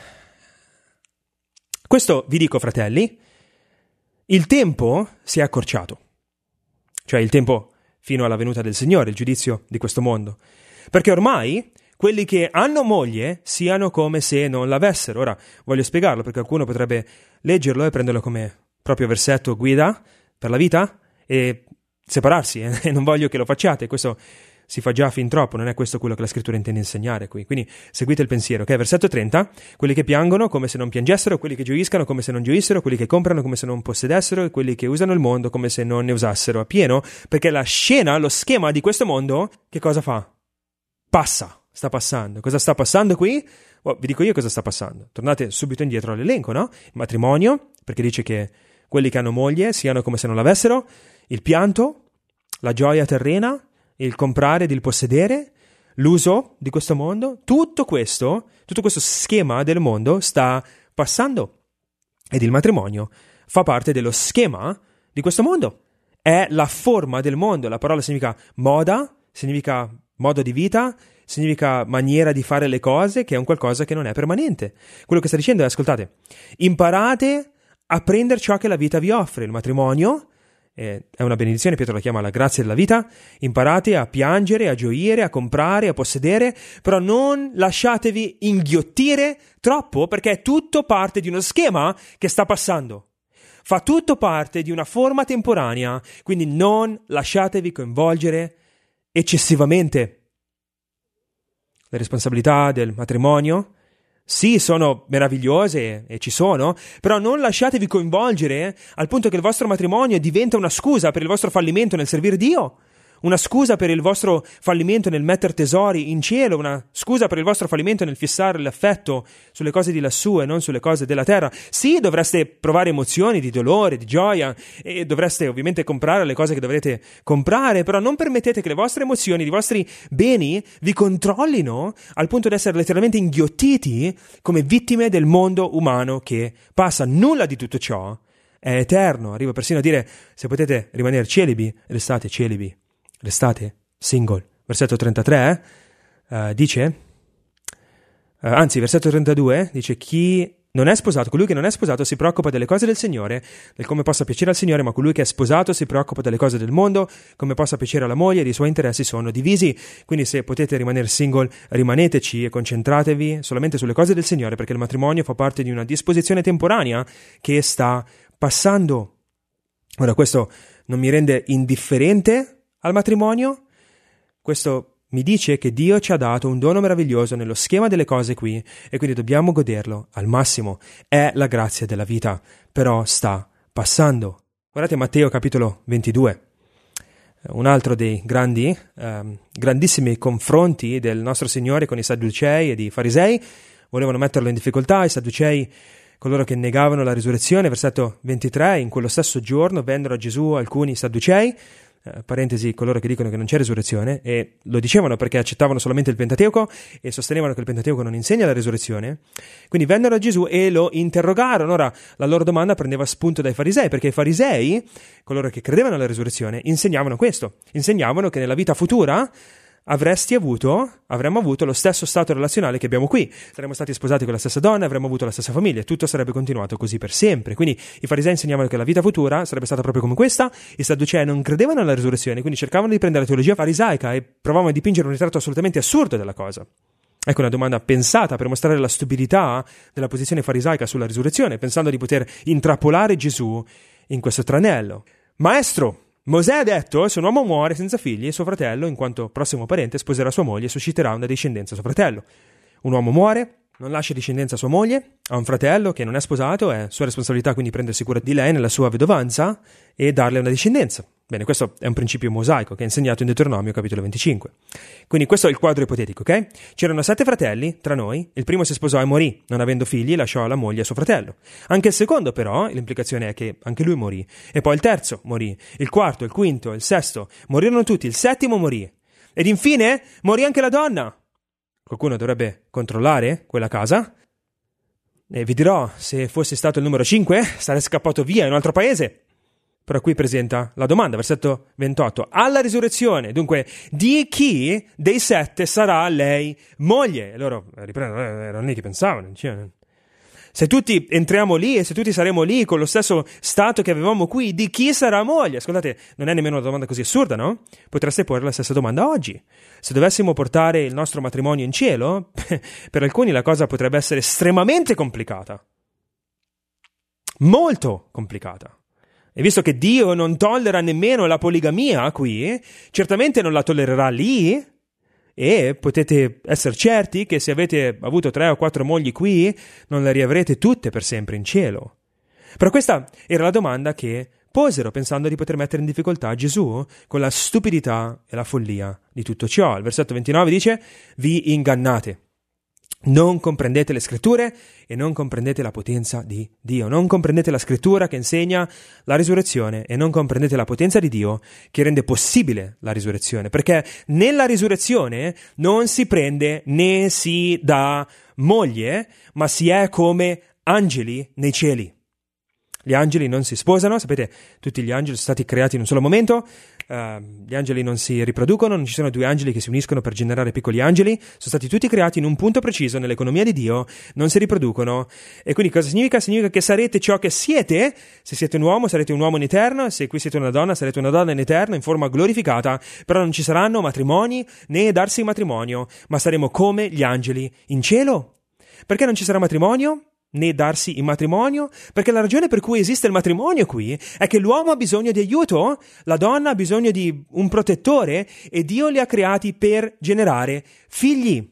Questo vi dico, fratelli, il tempo si è accorciato, cioè il tempo fino alla venuta del Signore, il giudizio di questo mondo, perché ormai quelli che hanno moglie siano come se non l'avessero. Ora voglio spiegarlo perché qualcuno potrebbe leggerlo e prenderlo come proprio versetto guida per la vita e separarsi, eh? E non voglio che lo facciate, questo si fa già fin troppo, non è questo quello che la scrittura intende insegnare qui. Quindi seguite il pensiero, ok? Versetto trenta, quelli che piangono come se non piangessero, quelli che gioiscano come se non gioissero, quelli che comprano come se non possedessero e quelli che usano il mondo come se non ne usassero a pieno, perché la scena, lo schema di questo mondo, che cosa fa? Passa, sta passando. Cosa sta passando qui? Oh, vi dico io cosa sta passando. Tornate subito indietro all'elenco, no? Il matrimonio, perché dice che quelli che hanno moglie siano come se non l'avessero, il pianto, la gioia terrena, il comprare ed il possedere, l'uso di questo mondo, tutto questo, tutto questo schema del mondo sta passando ed il matrimonio fa parte dello schema di questo mondo, è la forma del mondo. La parola significa moda, significa modo di vita, significa maniera di fare le cose, che è un qualcosa che non è permanente. Quello che sta dicendo è, ascoltate, imparate a prendere ciò che la vita vi offre. Il matrimonio è una benedizione, Pietro la chiama la grazia della vita. Imparate a piangere, a gioire, a comprare, a possedere, però non lasciatevi inghiottire troppo, perché è tutto parte di uno schema che sta passando. Fa tutto parte di una forma temporanea, quindi non lasciatevi coinvolgere eccessivamente. Le responsabilità del matrimonio sì, sono meravigliose e ci sono, però non lasciatevi coinvolgere al punto che il vostro matrimonio diventa una scusa per il vostro fallimento nel servire Dio, una scusa per il vostro fallimento nel mettere tesori in cielo, una scusa per il vostro fallimento nel fissare l'affetto sulle cose di lassù e non sulle cose della terra. Sì, dovreste provare emozioni di dolore, di gioia, e dovreste ovviamente comprare le cose che dovrete comprare, però non permettete che le vostre emozioni, i vostri beni vi controllino al punto di essere letteralmente inghiottiti come vittime del mondo umano che passa. Nulla di tutto ciò è eterno. Arrivo persino a dire, se potete rimanere celibi, restate celibi. Restate single. Versetto trentatré eh, dice, eh, anzi versetto trentadue dice, chi non è sposato, colui che non è sposato si preoccupa delle cose del Signore, del come possa piacere al Signore, ma colui che è sposato si preoccupa delle cose del mondo, come possa piacere alla moglie, ed i suoi interessi sono divisi. Quindi se potete rimanere single, rimaneteci e concentratevi solamente sulle cose del Signore, perché il matrimonio fa parte di una disposizione temporanea che sta passando. Ora, questo non mi rende indifferente al matrimonio, questo mi dice che Dio ci ha dato un dono meraviglioso nello schema delle cose qui e quindi dobbiamo goderlo al massimo. È la grazia della vita, però sta passando. Guardate Matteo capitolo ventidue, un altro dei grandi, ehm, grandissimi confronti del nostro Signore con i Sadducei ed i Farisei. Volevano metterlo in difficoltà, i Sadducei, coloro che negavano la risurrezione. Versetto ventitré, in quello stesso giorno vennero a Gesù alcuni Sadducei, eh, parentesi, coloro che dicono che non c'è risurrezione, e lo dicevano perché accettavano solamente il Pentateuco e sostenevano che il Pentateuco non insegna la risurrezione. Quindi vennero a Gesù e lo interrogarono. Ora, la loro domanda prendeva spunto dai farisei, perché i farisei, coloro che credevano alla risurrezione, insegnavano questo. Insegnavano che nella vita futura avresti avuto, avremmo avuto lo stesso stato relazionale che abbiamo qui. Saremmo stati sposati con la stessa donna, avremmo avuto la stessa famiglia, tutto sarebbe continuato così per sempre. Quindi i farisei insegnavano che la vita futura sarebbe stata proprio come questa. I sadducei non credevano alla risurrezione, quindi cercavano di prendere la teologia farisaica e provavano a dipingere un ritratto assolutamente assurdo della cosa. Ecco una domanda pensata per mostrare la stupidità della posizione farisaica sulla risurrezione, pensando di poter intrappolare Gesù in questo tranello. Maestro, Mosè ha detto: se un uomo muore senza figli, suo fratello, in quanto prossimo parente, sposerà sua moglie e susciterà una discendenza a suo fratello. Un uomo muore, non lascia discendenza a sua moglie, ha un fratello che non è sposato, è sua responsabilità quindi prendersi cura di lei nella sua vedovanza e darle una discendenza. Bene, questo è un principio mosaico che è insegnato in Deuteronomio capitolo venticinque. Quindi questo è il quadro ipotetico, ok? C'erano sette fratelli tra noi, il primo si sposò e morì, non avendo figli lasciò la moglie a suo fratello. Anche il secondo però, l'implicazione è che anche lui morì, e poi il terzo morì, il quarto, il quinto, il sesto, morirono tutti, il settimo morì. Ed infine morì anche la donna. Qualcuno dovrebbe controllare quella casa? E vi dirò, se fosse stato il numero cinque, sarei scappato via in un altro paese. Però qui presenta la domanda, versetto ventotto. Alla risurrezione, dunque, di chi dei sette sarà lei moglie? E loro riprendono, eh, erano lì che pensavano. Cioè, se tutti entriamo lì e se tutti saremo lì con lo stesso stato che avevamo qui, di chi sarà moglie? Ascoltate, non è nemmeno una domanda così assurda, no? Potreste porre la stessa domanda oggi. Se dovessimo portare il nostro matrimonio in cielo, per alcuni la cosa potrebbe essere estremamente complicata. Molto complicata. E visto che Dio non tollera nemmeno la poligamia qui, certamente non la tollererà lì, e potete essere certi che se avete avuto tre o quattro mogli qui, non le riavrete tutte per sempre in cielo. Però questa era la domanda che posero pensando di poter mettere in difficoltà Gesù con la stupidità e la follia di tutto ciò. Il versetto ventinove dice: vi ingannate. Non comprendete le scritture e non comprendete la potenza di Dio. Non comprendete la scrittura che insegna la risurrezione e non comprendete la potenza di Dio che rende possibile la risurrezione. Perché nella risurrezione non si prende né si dà moglie, ma si è come angeli nei cieli. Gli angeli non si sposano, sapete, tutti gli angeli sono stati creati in un solo momento, uh, gli angeli non si riproducono, non ci sono due angeli che si uniscono per generare piccoli angeli, sono stati tutti creati in un punto preciso nell'economia di Dio, non si riproducono. E quindi cosa significa? Significa che sarete ciò che siete. Se siete un uomo sarete un uomo in eterno, se qui siete una donna sarete una donna in eterno, in forma glorificata, però non ci saranno matrimoni né darsi matrimonio, ma saremo come gli angeli in cielo. Perché non ci sarà matrimonio? Né darsi in matrimonio? Perché la ragione per cui esiste il matrimonio qui è che l'uomo ha bisogno di aiuto, la donna ha bisogno di un protettore e Dio li ha creati per generare figli.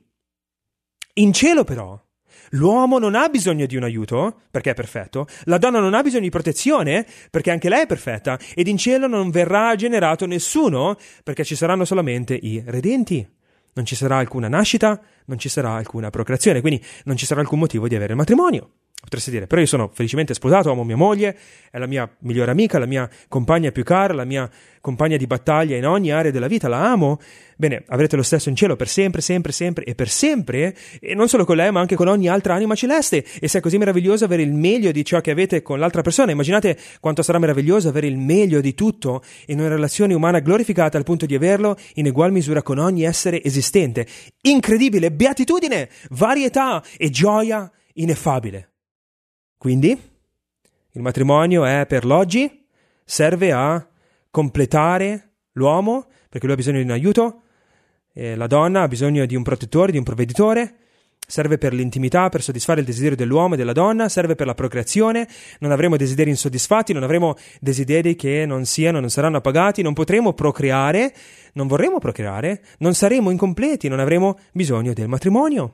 In cielo però l'uomo non ha bisogno di un aiuto perché è perfetto, la donna non ha bisogno di protezione perché anche lei è perfetta, ed in cielo non verrà generato nessuno perché ci saranno solamente i redenti. Non ci sarà alcuna nascita, non ci sarà alcuna procreazione, quindi non ci sarà alcun motivo di avere il matrimonio. Potreste dire, però io sono felicemente sposato, amo mia moglie, è la mia migliore amica, la mia compagna più cara, la mia compagna di battaglia in ogni area della vita, la amo. Bene, avrete lo stesso in cielo per sempre, sempre, sempre e per sempre, e non solo con lei ma anche con ogni altra anima celeste. E se è così meraviglioso avere il meglio di ciò che avete con l'altra persona, immaginate quanto sarà meraviglioso avere il meglio di tutto in una relazione umana glorificata al punto di averlo in egual misura con ogni essere esistente. Incredibile, beatitudine, varietà e gioia ineffabile. Quindi, il matrimonio è per l'oggi, serve a completare l'uomo, perché lui ha bisogno di un aiuto, e la donna ha bisogno di un protettore, di un provveditore, serve per l'intimità, per soddisfare il desiderio dell'uomo e della donna, serve per la procreazione, non avremo desideri insoddisfatti, non avremo desideri che non siano, non saranno appagati, non potremo procreare, non vorremmo procreare, non saremo incompleti, non avremo bisogno del matrimonio.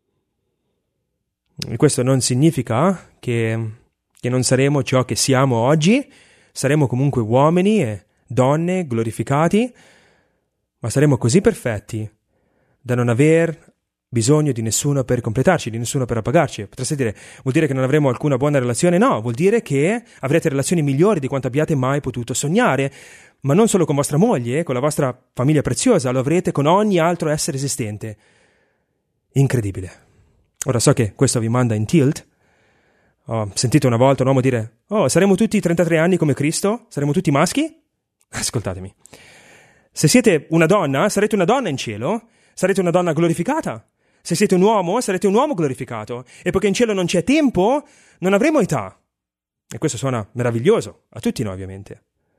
E questo non significa che, che non saremo ciò che siamo oggi, saremo comunque uomini e donne glorificati, ma saremo così perfetti da non aver bisogno di nessuno per completarci, di nessuno per appagarci. Potreste dire, vuol dire che non avremo alcuna buona relazione? No, vuol dire che avrete relazioni migliori di quanto abbiate mai potuto sognare, ma non solo con vostra moglie, con la vostra famiglia preziosa, lo avrete con ogni altro essere esistente. Incredibile. Ora so che questo vi manda in tilt. Ho sentito una volta un uomo dire: oh, saremo tutti trentatré anni come Cristo? Saremo tutti maschi? Ascoltatemi. Se siete una donna, sarete una donna in cielo, sarete una donna glorificata. Se siete un uomo, sarete un uomo glorificato. E poiché in cielo non c'è tempo, non avremo età. E questo suona meraviglioso, a tutti noi ovviamente.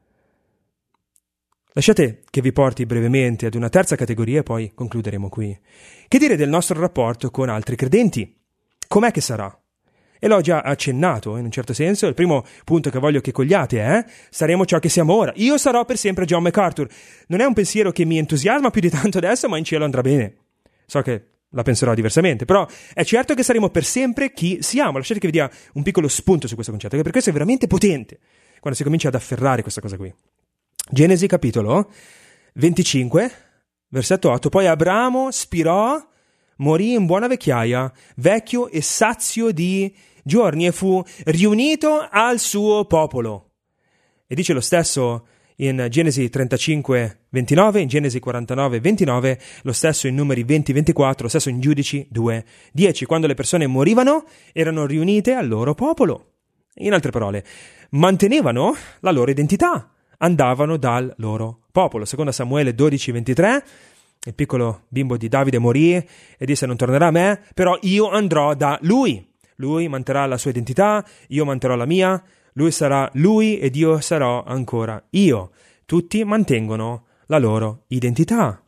Lasciate che vi porti brevemente ad una terza categoria e poi concluderemo qui. Che dire del nostro rapporto con altri credenti? Com'è che sarà? E l'ho già accennato in un certo senso. Il primo punto che voglio che cogliate è: saremo ciò che siamo ora. Io sarò per sempre John MacArthur. Non è un pensiero che mi entusiasma più di tanto adesso, ma in cielo andrà bene. So che la penserò diversamente, però è certo che saremo per sempre chi siamo. Lasciate che vi dia un piccolo spunto su questo concetto, che per questo è veramente potente quando si comincia ad afferrare questa cosa qui. Genesi capitolo venticinque, versetto otto. Poi Abramo spirò, morì in buona vecchiaia, vecchio e sazio di giorni, e fu riunito al suo popolo. E dice lo stesso in Genesi trentacinque ventinove, in Genesi quarantanove ventinove, lo stesso in Numeri venti ventiquattro, lo stesso in Giudici due dieci. Quando le persone morivano, erano riunite al loro popolo. In altre parole, mantenevano la loro identità, andavano dal loro popolo. Secondo Samuele dodici ventitré, il piccolo bimbo di Davide morì e disse: non tornerà a me, però io andrò da lui. Lui manterrà la sua identità, io manterrò la mia, lui sarà lui ed io sarò ancora io. Tutti mantengono la loro identità.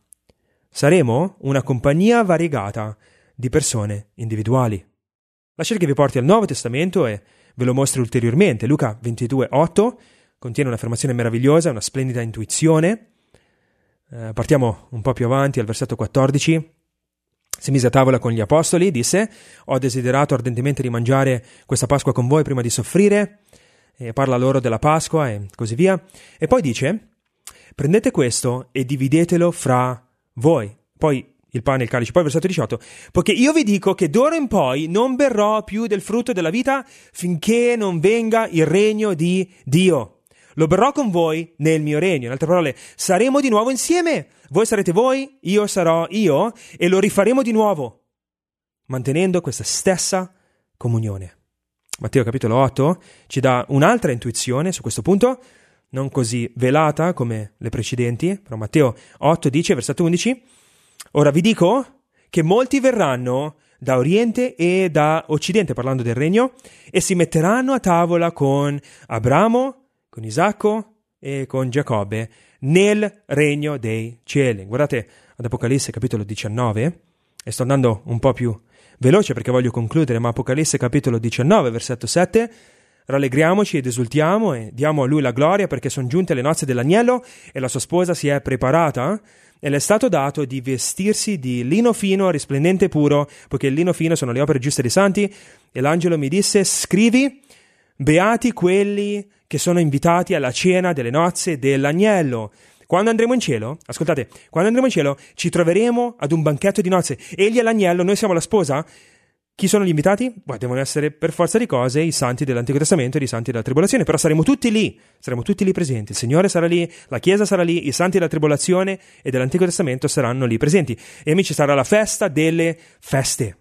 Saremo una compagnia variegata di persone individuali. Lasciate che vi porti al Nuovo Testamento e ve lo mostri ulteriormente. Luca ventidue otto contiene un'affermazione meravigliosa, una splendida intuizione. Eh, partiamo un po' più avanti al versetto quattordici. Si mise a tavola con gli apostoli, disse: ho desiderato ardentemente di mangiare questa Pasqua con voi prima di soffrire. E parla loro della Pasqua e così via. E poi dice: prendete questo e dividetelo fra voi. Poi il pane e il calice. Poi versetto diciotto: poiché io vi dico che d'ora in poi non berrò più del frutto della vita finché non venga il regno di Dio. Lo berrò con voi nel mio regno. In altre parole, saremo di nuovo insieme. Voi sarete voi, io sarò io, e lo rifaremo di nuovo, mantenendo questa stessa comunione. Matteo capitolo otto ci dà un'altra intuizione su questo punto, non così velata come le precedenti, però Matteo otto dice, versetto undici: ora vi dico che molti verranno da Oriente e da Occidente, parlando del regno, e si metteranno a tavola con Abramo, con Isacco e con Giacobbe nel regno dei cieli. Guardate ad Apocalisse capitolo diciannove, e sto andando un po' più veloce perché voglio concludere, ma Apocalisse capitolo diciannove, versetto sette: rallegriamoci ed esultiamo e diamo a lui la gloria, perché sono giunte le nozze dell'agnello e la sua sposa si è preparata, e le è stato dato di vestirsi di lino fino, risplendente e puro, poiché il lino fino sono le opere giuste dei santi. E l'angelo mi disse: scrivi, beati quelli che sono invitati alla cena delle nozze dell'agnello. Quando andremo in cielo, ascoltate, quando andremo in cielo ci troveremo ad un banchetto di nozze. Egli è l'agnello, noi siamo la sposa. Chi sono gli invitati? Beh, devono essere per forza di cose i santi dell'Antico Testamento e i santi della Tribolazione, però saremo tutti lì, saremo tutti lì presenti. Il Signore sarà lì, la Chiesa sarà lì, i santi della Tribolazione e dell'Antico Testamento saranno lì presenti. E amici, sarà la festa delle feste.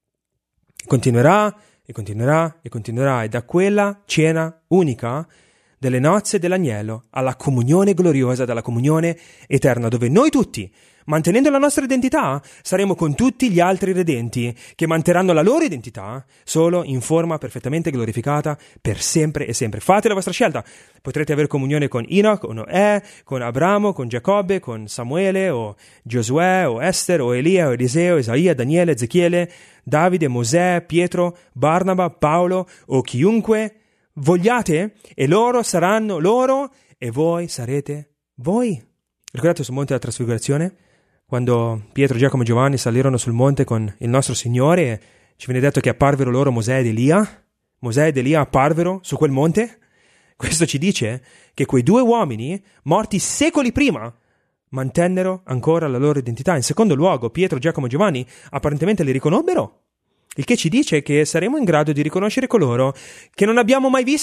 Continuerà e continuerà e continuerà, e da quella cena unica delle nozze dell'agnello alla comunione gloriosa, dalla comunione eterna, dove noi tutti, mantenendo la nostra identità, saremo con tutti gli altri redenti che manterranno la loro identità solo in forma perfettamente glorificata per sempre e sempre. Fate la vostra scelta. Potrete avere comunione con Enoch o Noè, con Abramo, con Giacobbe, con Samuele o Giosuè o Ester o Elia o Eliseo, Isaia, Daniele, Ezechiele, Davide, Mosè, Pietro, Barnaba, Paolo o chiunque vogliate, e loro saranno loro e voi sarete voi. Ricordate sul monte della trasfigurazione, quando Pietro, Giacomo e Giovanni salirono sul monte con il nostro Signore, e ci viene detto che apparvero loro Mosè ed Elia. Mosè ed Elia apparvero su quel monte. Questo ci dice che quei due uomini, morti secoli prima, mantennero ancora la loro identità. In secondo luogo, Pietro, Giacomo e Giovanni apparentemente li riconobbero, il che ci dice che saremo in grado di riconoscere coloro che non abbiamo mai visto.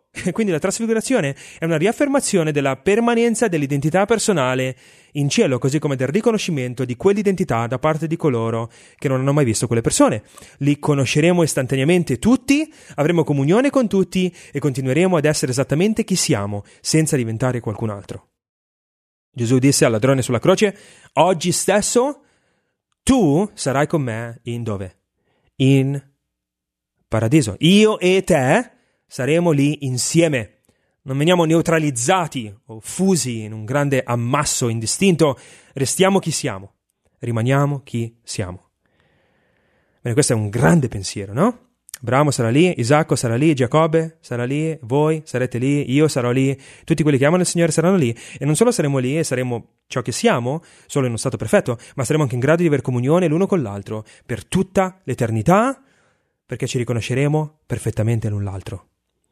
Quindi la trasfigurazione è una riaffermazione della permanenza dell'identità personale in cielo, così come del riconoscimento di quell'identità da parte di coloro che non hanno mai visto quelle persone. Li conosceremo istantaneamente tutti, avremo comunione con tutti e continueremo ad essere esattamente chi siamo, senza diventare qualcun altro. Gesù disse al ladrone sulla croce: oggi stesso tu sarai con me in dove? In paradiso. Io e te saremo lì insieme. Non veniamo neutralizzati o fusi in un grande ammasso indistinto. Restiamo chi siamo. Rimaniamo chi siamo. Bene, questo è un grande pensiero, no? Abramo sarà lì, Isacco sarà lì, Giacobbe sarà lì, voi sarete lì, io sarò lì, tutti quelli che amano il Signore saranno lì, e non solo saremo lì e saremo ciò che siamo, solo in uno stato perfetto, ma saremo anche in grado di avere comunione l'uno con l'altro per tutta l'eternità, perché ci riconosceremo perfettamente l'un l'altro.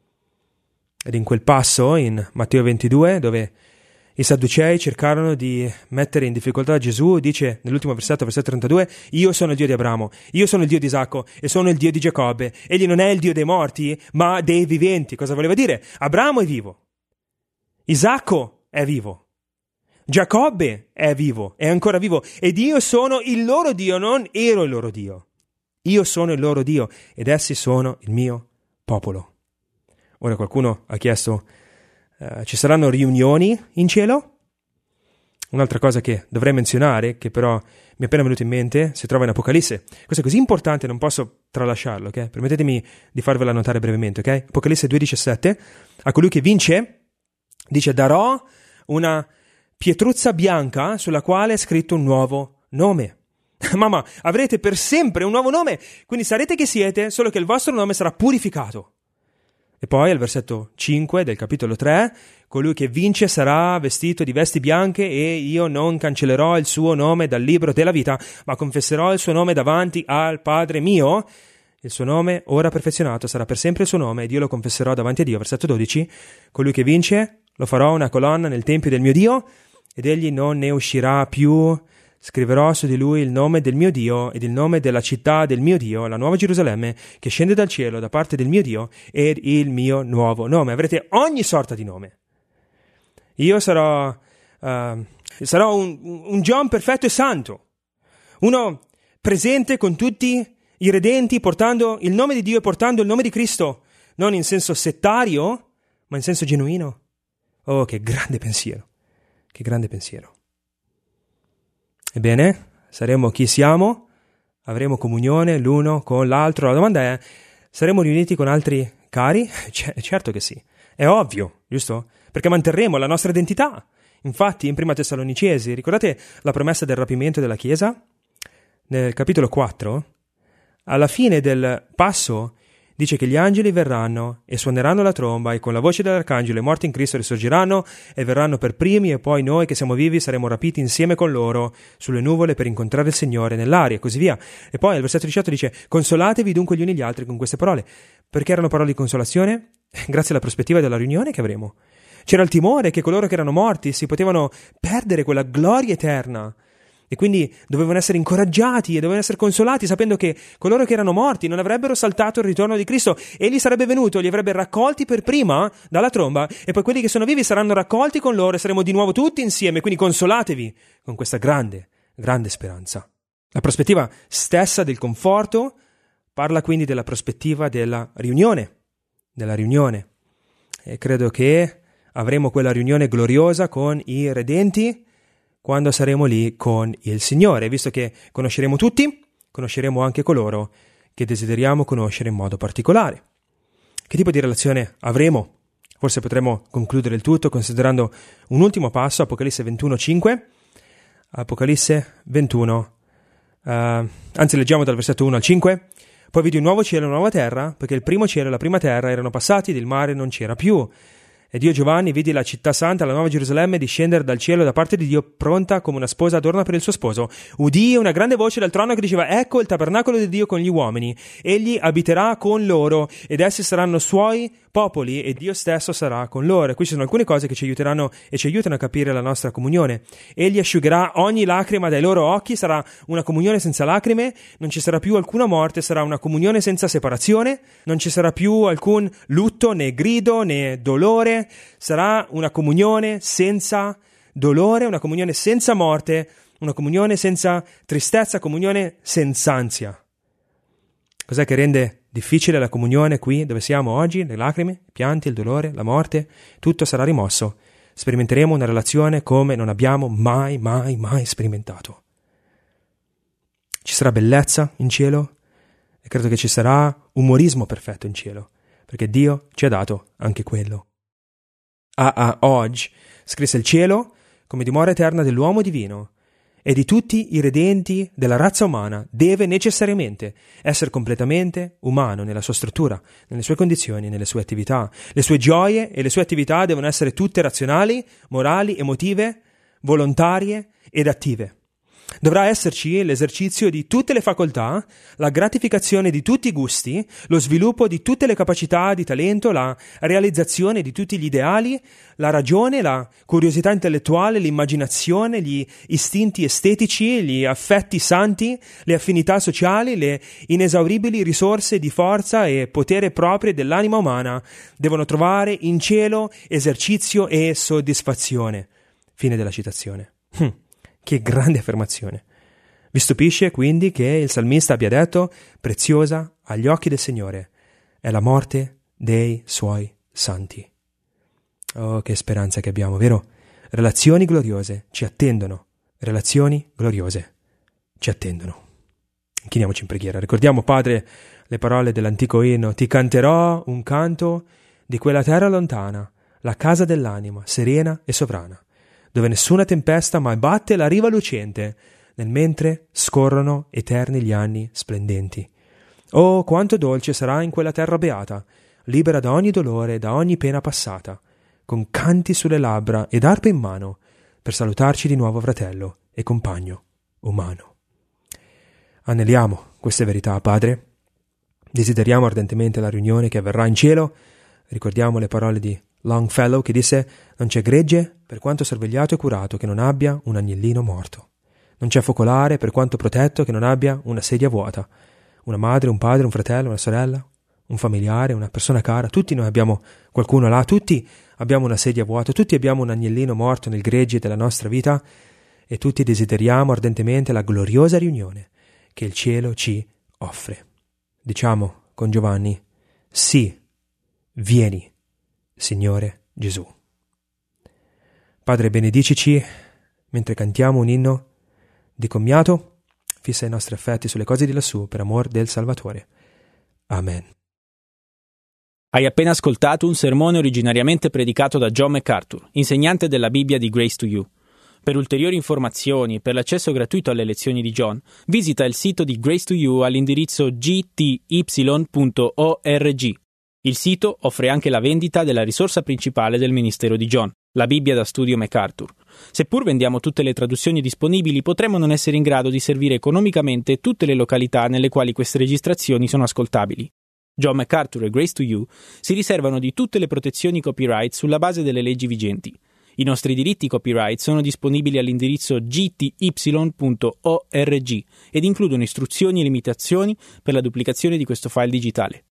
Ed in quel passo, in Matteo ventidue, dove i Sadducei cercarono di mettere in difficoltà Gesù, dice nell'ultimo versetto, versetto trentadue, io sono il Dio di Abramo, io sono il Dio di Isacco e sono il Dio di Giacobbe. Egli non è il Dio dei morti, ma dei viventi. Cosa voleva dire? Abramo è vivo, Isacco è vivo, Giacobbe è vivo, è ancora vivo, ed io sono il loro Dio, non ero il loro Dio. Io sono il loro Dio ed essi sono il mio popolo. Ora qualcuno ha chiesto, uh, ci saranno riunioni in cielo? Un'altra cosa che dovrei menzionare, che però mi è appena venuto in mente, si trova in Apocalisse. Questo è così importante, non posso tralasciarlo, ok? Permettetemi di farvela notare brevemente, ok? Apocalisse due diciassette, a colui che vince, dice, darò una pietruzza bianca sulla quale è scritto un nuovo nome. Mamma, avrete per sempre un nuovo nome, quindi sarete che siete, solo che il vostro nome sarà purificato. E poi al versetto cinque del capitolo tre, colui che vince sarà vestito di vesti bianche e io non cancellerò il suo nome dal libro della vita, ma confesserò il suo nome davanti al Padre mio. Il suo nome, ora perfezionato, sarà per sempre il suo nome ed io lo confesserò davanti a Dio. Versetto dodici, colui che vince lo farò una colonna nel tempio del mio Dio ed egli non ne uscirà più. Scriverò su di lui il nome del mio Dio ed il nome della città del mio Dio, la nuova Gerusalemme, che scende dal cielo da parte del mio Dio, ed il mio nuovo nome. Avrete ogni sorta di nome. Io sarò, uh, sarò un, un John perfetto e santo, uno presente con tutti i redenti, portando il nome di Dio e portando il nome di Cristo, non in senso settario, ma in senso genuino. Oh, che grande pensiero, che grande pensiero. Ebbene, saremo chi siamo, avremo comunione l'uno con l'altro. La domanda è, saremo riuniti con altri cari? C- certo che sì, è ovvio, giusto? Perché manterremo la nostra identità. Infatti, in Prima Tessalonicesi, ricordate la promessa del rapimento della Chiesa? Nel capitolo quattro, alla fine del passo, dice che gli angeli verranno e suoneranno la tromba e con la voce dell'arcangelo i morti in Cristo risorgeranno e verranno per primi e poi noi che siamo vivi saremo rapiti insieme con loro sulle nuvole per incontrare il Signore nell'aria e così via. E poi al versetto diciotto dice consolatevi dunque gli uni gli altri con queste parole. Perché erano parole di consolazione? Grazie alla prospettiva della riunione che avremo. C'era il timore che coloro che erano morti si potevano perdere quella gloria eterna. E quindi dovevano essere incoraggiati e dovevano essere consolati sapendo che coloro che erano morti non avrebbero saltato il ritorno di Cristo. Egli sarebbe venuto, li avrebbe raccolti per prima dalla tromba e poi quelli che sono vivi saranno raccolti con loro e saremo di nuovo tutti insieme. Quindi consolatevi con questa grande, grande speranza. La prospettiva stessa del conforto parla quindi della prospettiva della riunione, della riunione. E credo che avremo quella riunione gloriosa con i redenti quando saremo lì con il Signore, visto che conosceremo tutti, conosceremo anche coloro che desideriamo conoscere in modo particolare. Che tipo di relazione avremo? Forse potremmo concludere il tutto considerando un ultimo passo, Apocalisse ventuno cinque. Apocalisse ventuno, uh, anzi leggiamo dal versetto uno al cinque. Poi vidi un nuovo cielo e una nuova terra, perché il primo cielo e la prima terra erano passati ed il mare non c'era più. Ed io, Giovanni, vidi la città santa, la nuova Gerusalemme, discendere dal cielo da parte di Dio, pronta come una sposa adorna per il suo sposo. Udii una grande voce dal trono che diceva: ecco il tabernacolo di Dio con gli uomini. Egli abiterà con loro, ed essi saranno suoi popoli, e Dio stesso sarà con loro. E qui ci sono alcune cose che ci aiuteranno e ci aiutano a capire la nostra comunione. Egli asciugherà ogni lacrima dai loro occhi, sarà una comunione senza lacrime, non ci sarà più alcuna morte, sarà una comunione senza separazione, non ci sarà più alcun lutto, né grido, né dolore. Sarà una comunione senza dolore, una comunione senza morte, una comunione senza tristezza, comunione senza ansia. Cos'è che rende difficile la comunione qui dove siamo oggi? Le lacrime, i pianti, il dolore, la morte, tutto sarà rimosso. Sperimenteremo una relazione come non abbiamo mai, mai, mai sperimentato. Ci sarà bellezza in cielo e credo che ci sarà umorismo perfetto in cielo, perché Dio ci ha dato anche quello. A A. Hodge scrisse: il cielo come dimora eterna dell'uomo divino e di tutti i redenti della razza umana deve necessariamente essere completamente umano nella sua struttura, nelle sue condizioni, nelle sue attività. Le sue gioie e le sue attività devono essere tutte razionali, morali, emotive, volontarie ed attive. Dovrà esserci l'esercizio di tutte le facoltà, la gratificazione di tutti i gusti, lo sviluppo di tutte le capacità di talento, la realizzazione di tutti gli ideali, la ragione, la curiosità intellettuale, l'immaginazione, gli istinti estetici, gli affetti santi, le affinità sociali, le inesauribili risorse di forza e potere proprie dell'anima umana devono trovare in cielo esercizio e soddisfazione. Fine della citazione. Hm. Che grande affermazione. Vi stupisce quindi che il salmista abbia detto: preziosa agli occhi del Signore è la morte dei suoi santi. Oh, che speranza che abbiamo, vero? Relazioni gloriose ci attendono. Relazioni gloriose ci attendono. Chiniamoci in preghiera. Ricordiamo, Padre, le parole dell'antico inno: ti canterò un canto di quella terra lontana, la casa dell'anima, serena e sovrana, dove nessuna tempesta mai batte la riva lucente, nel mentre scorrono eterni gli anni splendenti. Oh, quanto dolce sarà in quella terra beata, libera da ogni dolore e da ogni pena passata, con canti sulle labbra ed arpe in mano, per salutarci di nuovo fratello e compagno umano. Aneliamo queste verità, Padre. Desideriamo ardentemente la riunione che avverrà in cielo. Ricordiamo le parole di Longfellow che disse: non c'è gregge per quanto sorvegliato e curato che non abbia un agnellino morto. Non c'è focolare per quanto protetto che non abbia una sedia vuota. Una madre, un padre, un fratello, una sorella, un familiare, una persona cara. Tutti noi abbiamo qualcuno là, tutti abbiamo una sedia vuota, tutti abbiamo un agnellino morto nel gregge della nostra vita e tutti desideriamo ardentemente la gloriosa riunione che il cielo ci offre. Diciamo con Giovanni: sì, vieni, Signore Gesù. Padre, benedicici mentre cantiamo un inno di commiato, fissa i nostri affetti sulle cose di lassù per amor del Salvatore. Amen. Hai appena ascoltato un sermone originariamente predicato da John MacArthur, insegnante della Bibbia di Grace to You. Per ulteriori informazioni e per l'accesso gratuito alle lezioni di John, visita il sito di Grace to You all'indirizzo g t y punto org. Il sito offre anche la vendita della risorsa principale del ministero di John, la Bibbia da studio MacArthur. Seppur vendiamo tutte le traduzioni disponibili, potremmo non essere in grado di servire economicamente tutte le località nelle quali queste registrazioni sono ascoltabili. John MacArthur e Grace to You si riservano di tutte le protezioni copyright sulla base delle leggi vigenti. I nostri diritti copyright sono disponibili all'indirizzo g t y punto org ed includono istruzioni e limitazioni per la duplicazione di questo file digitale.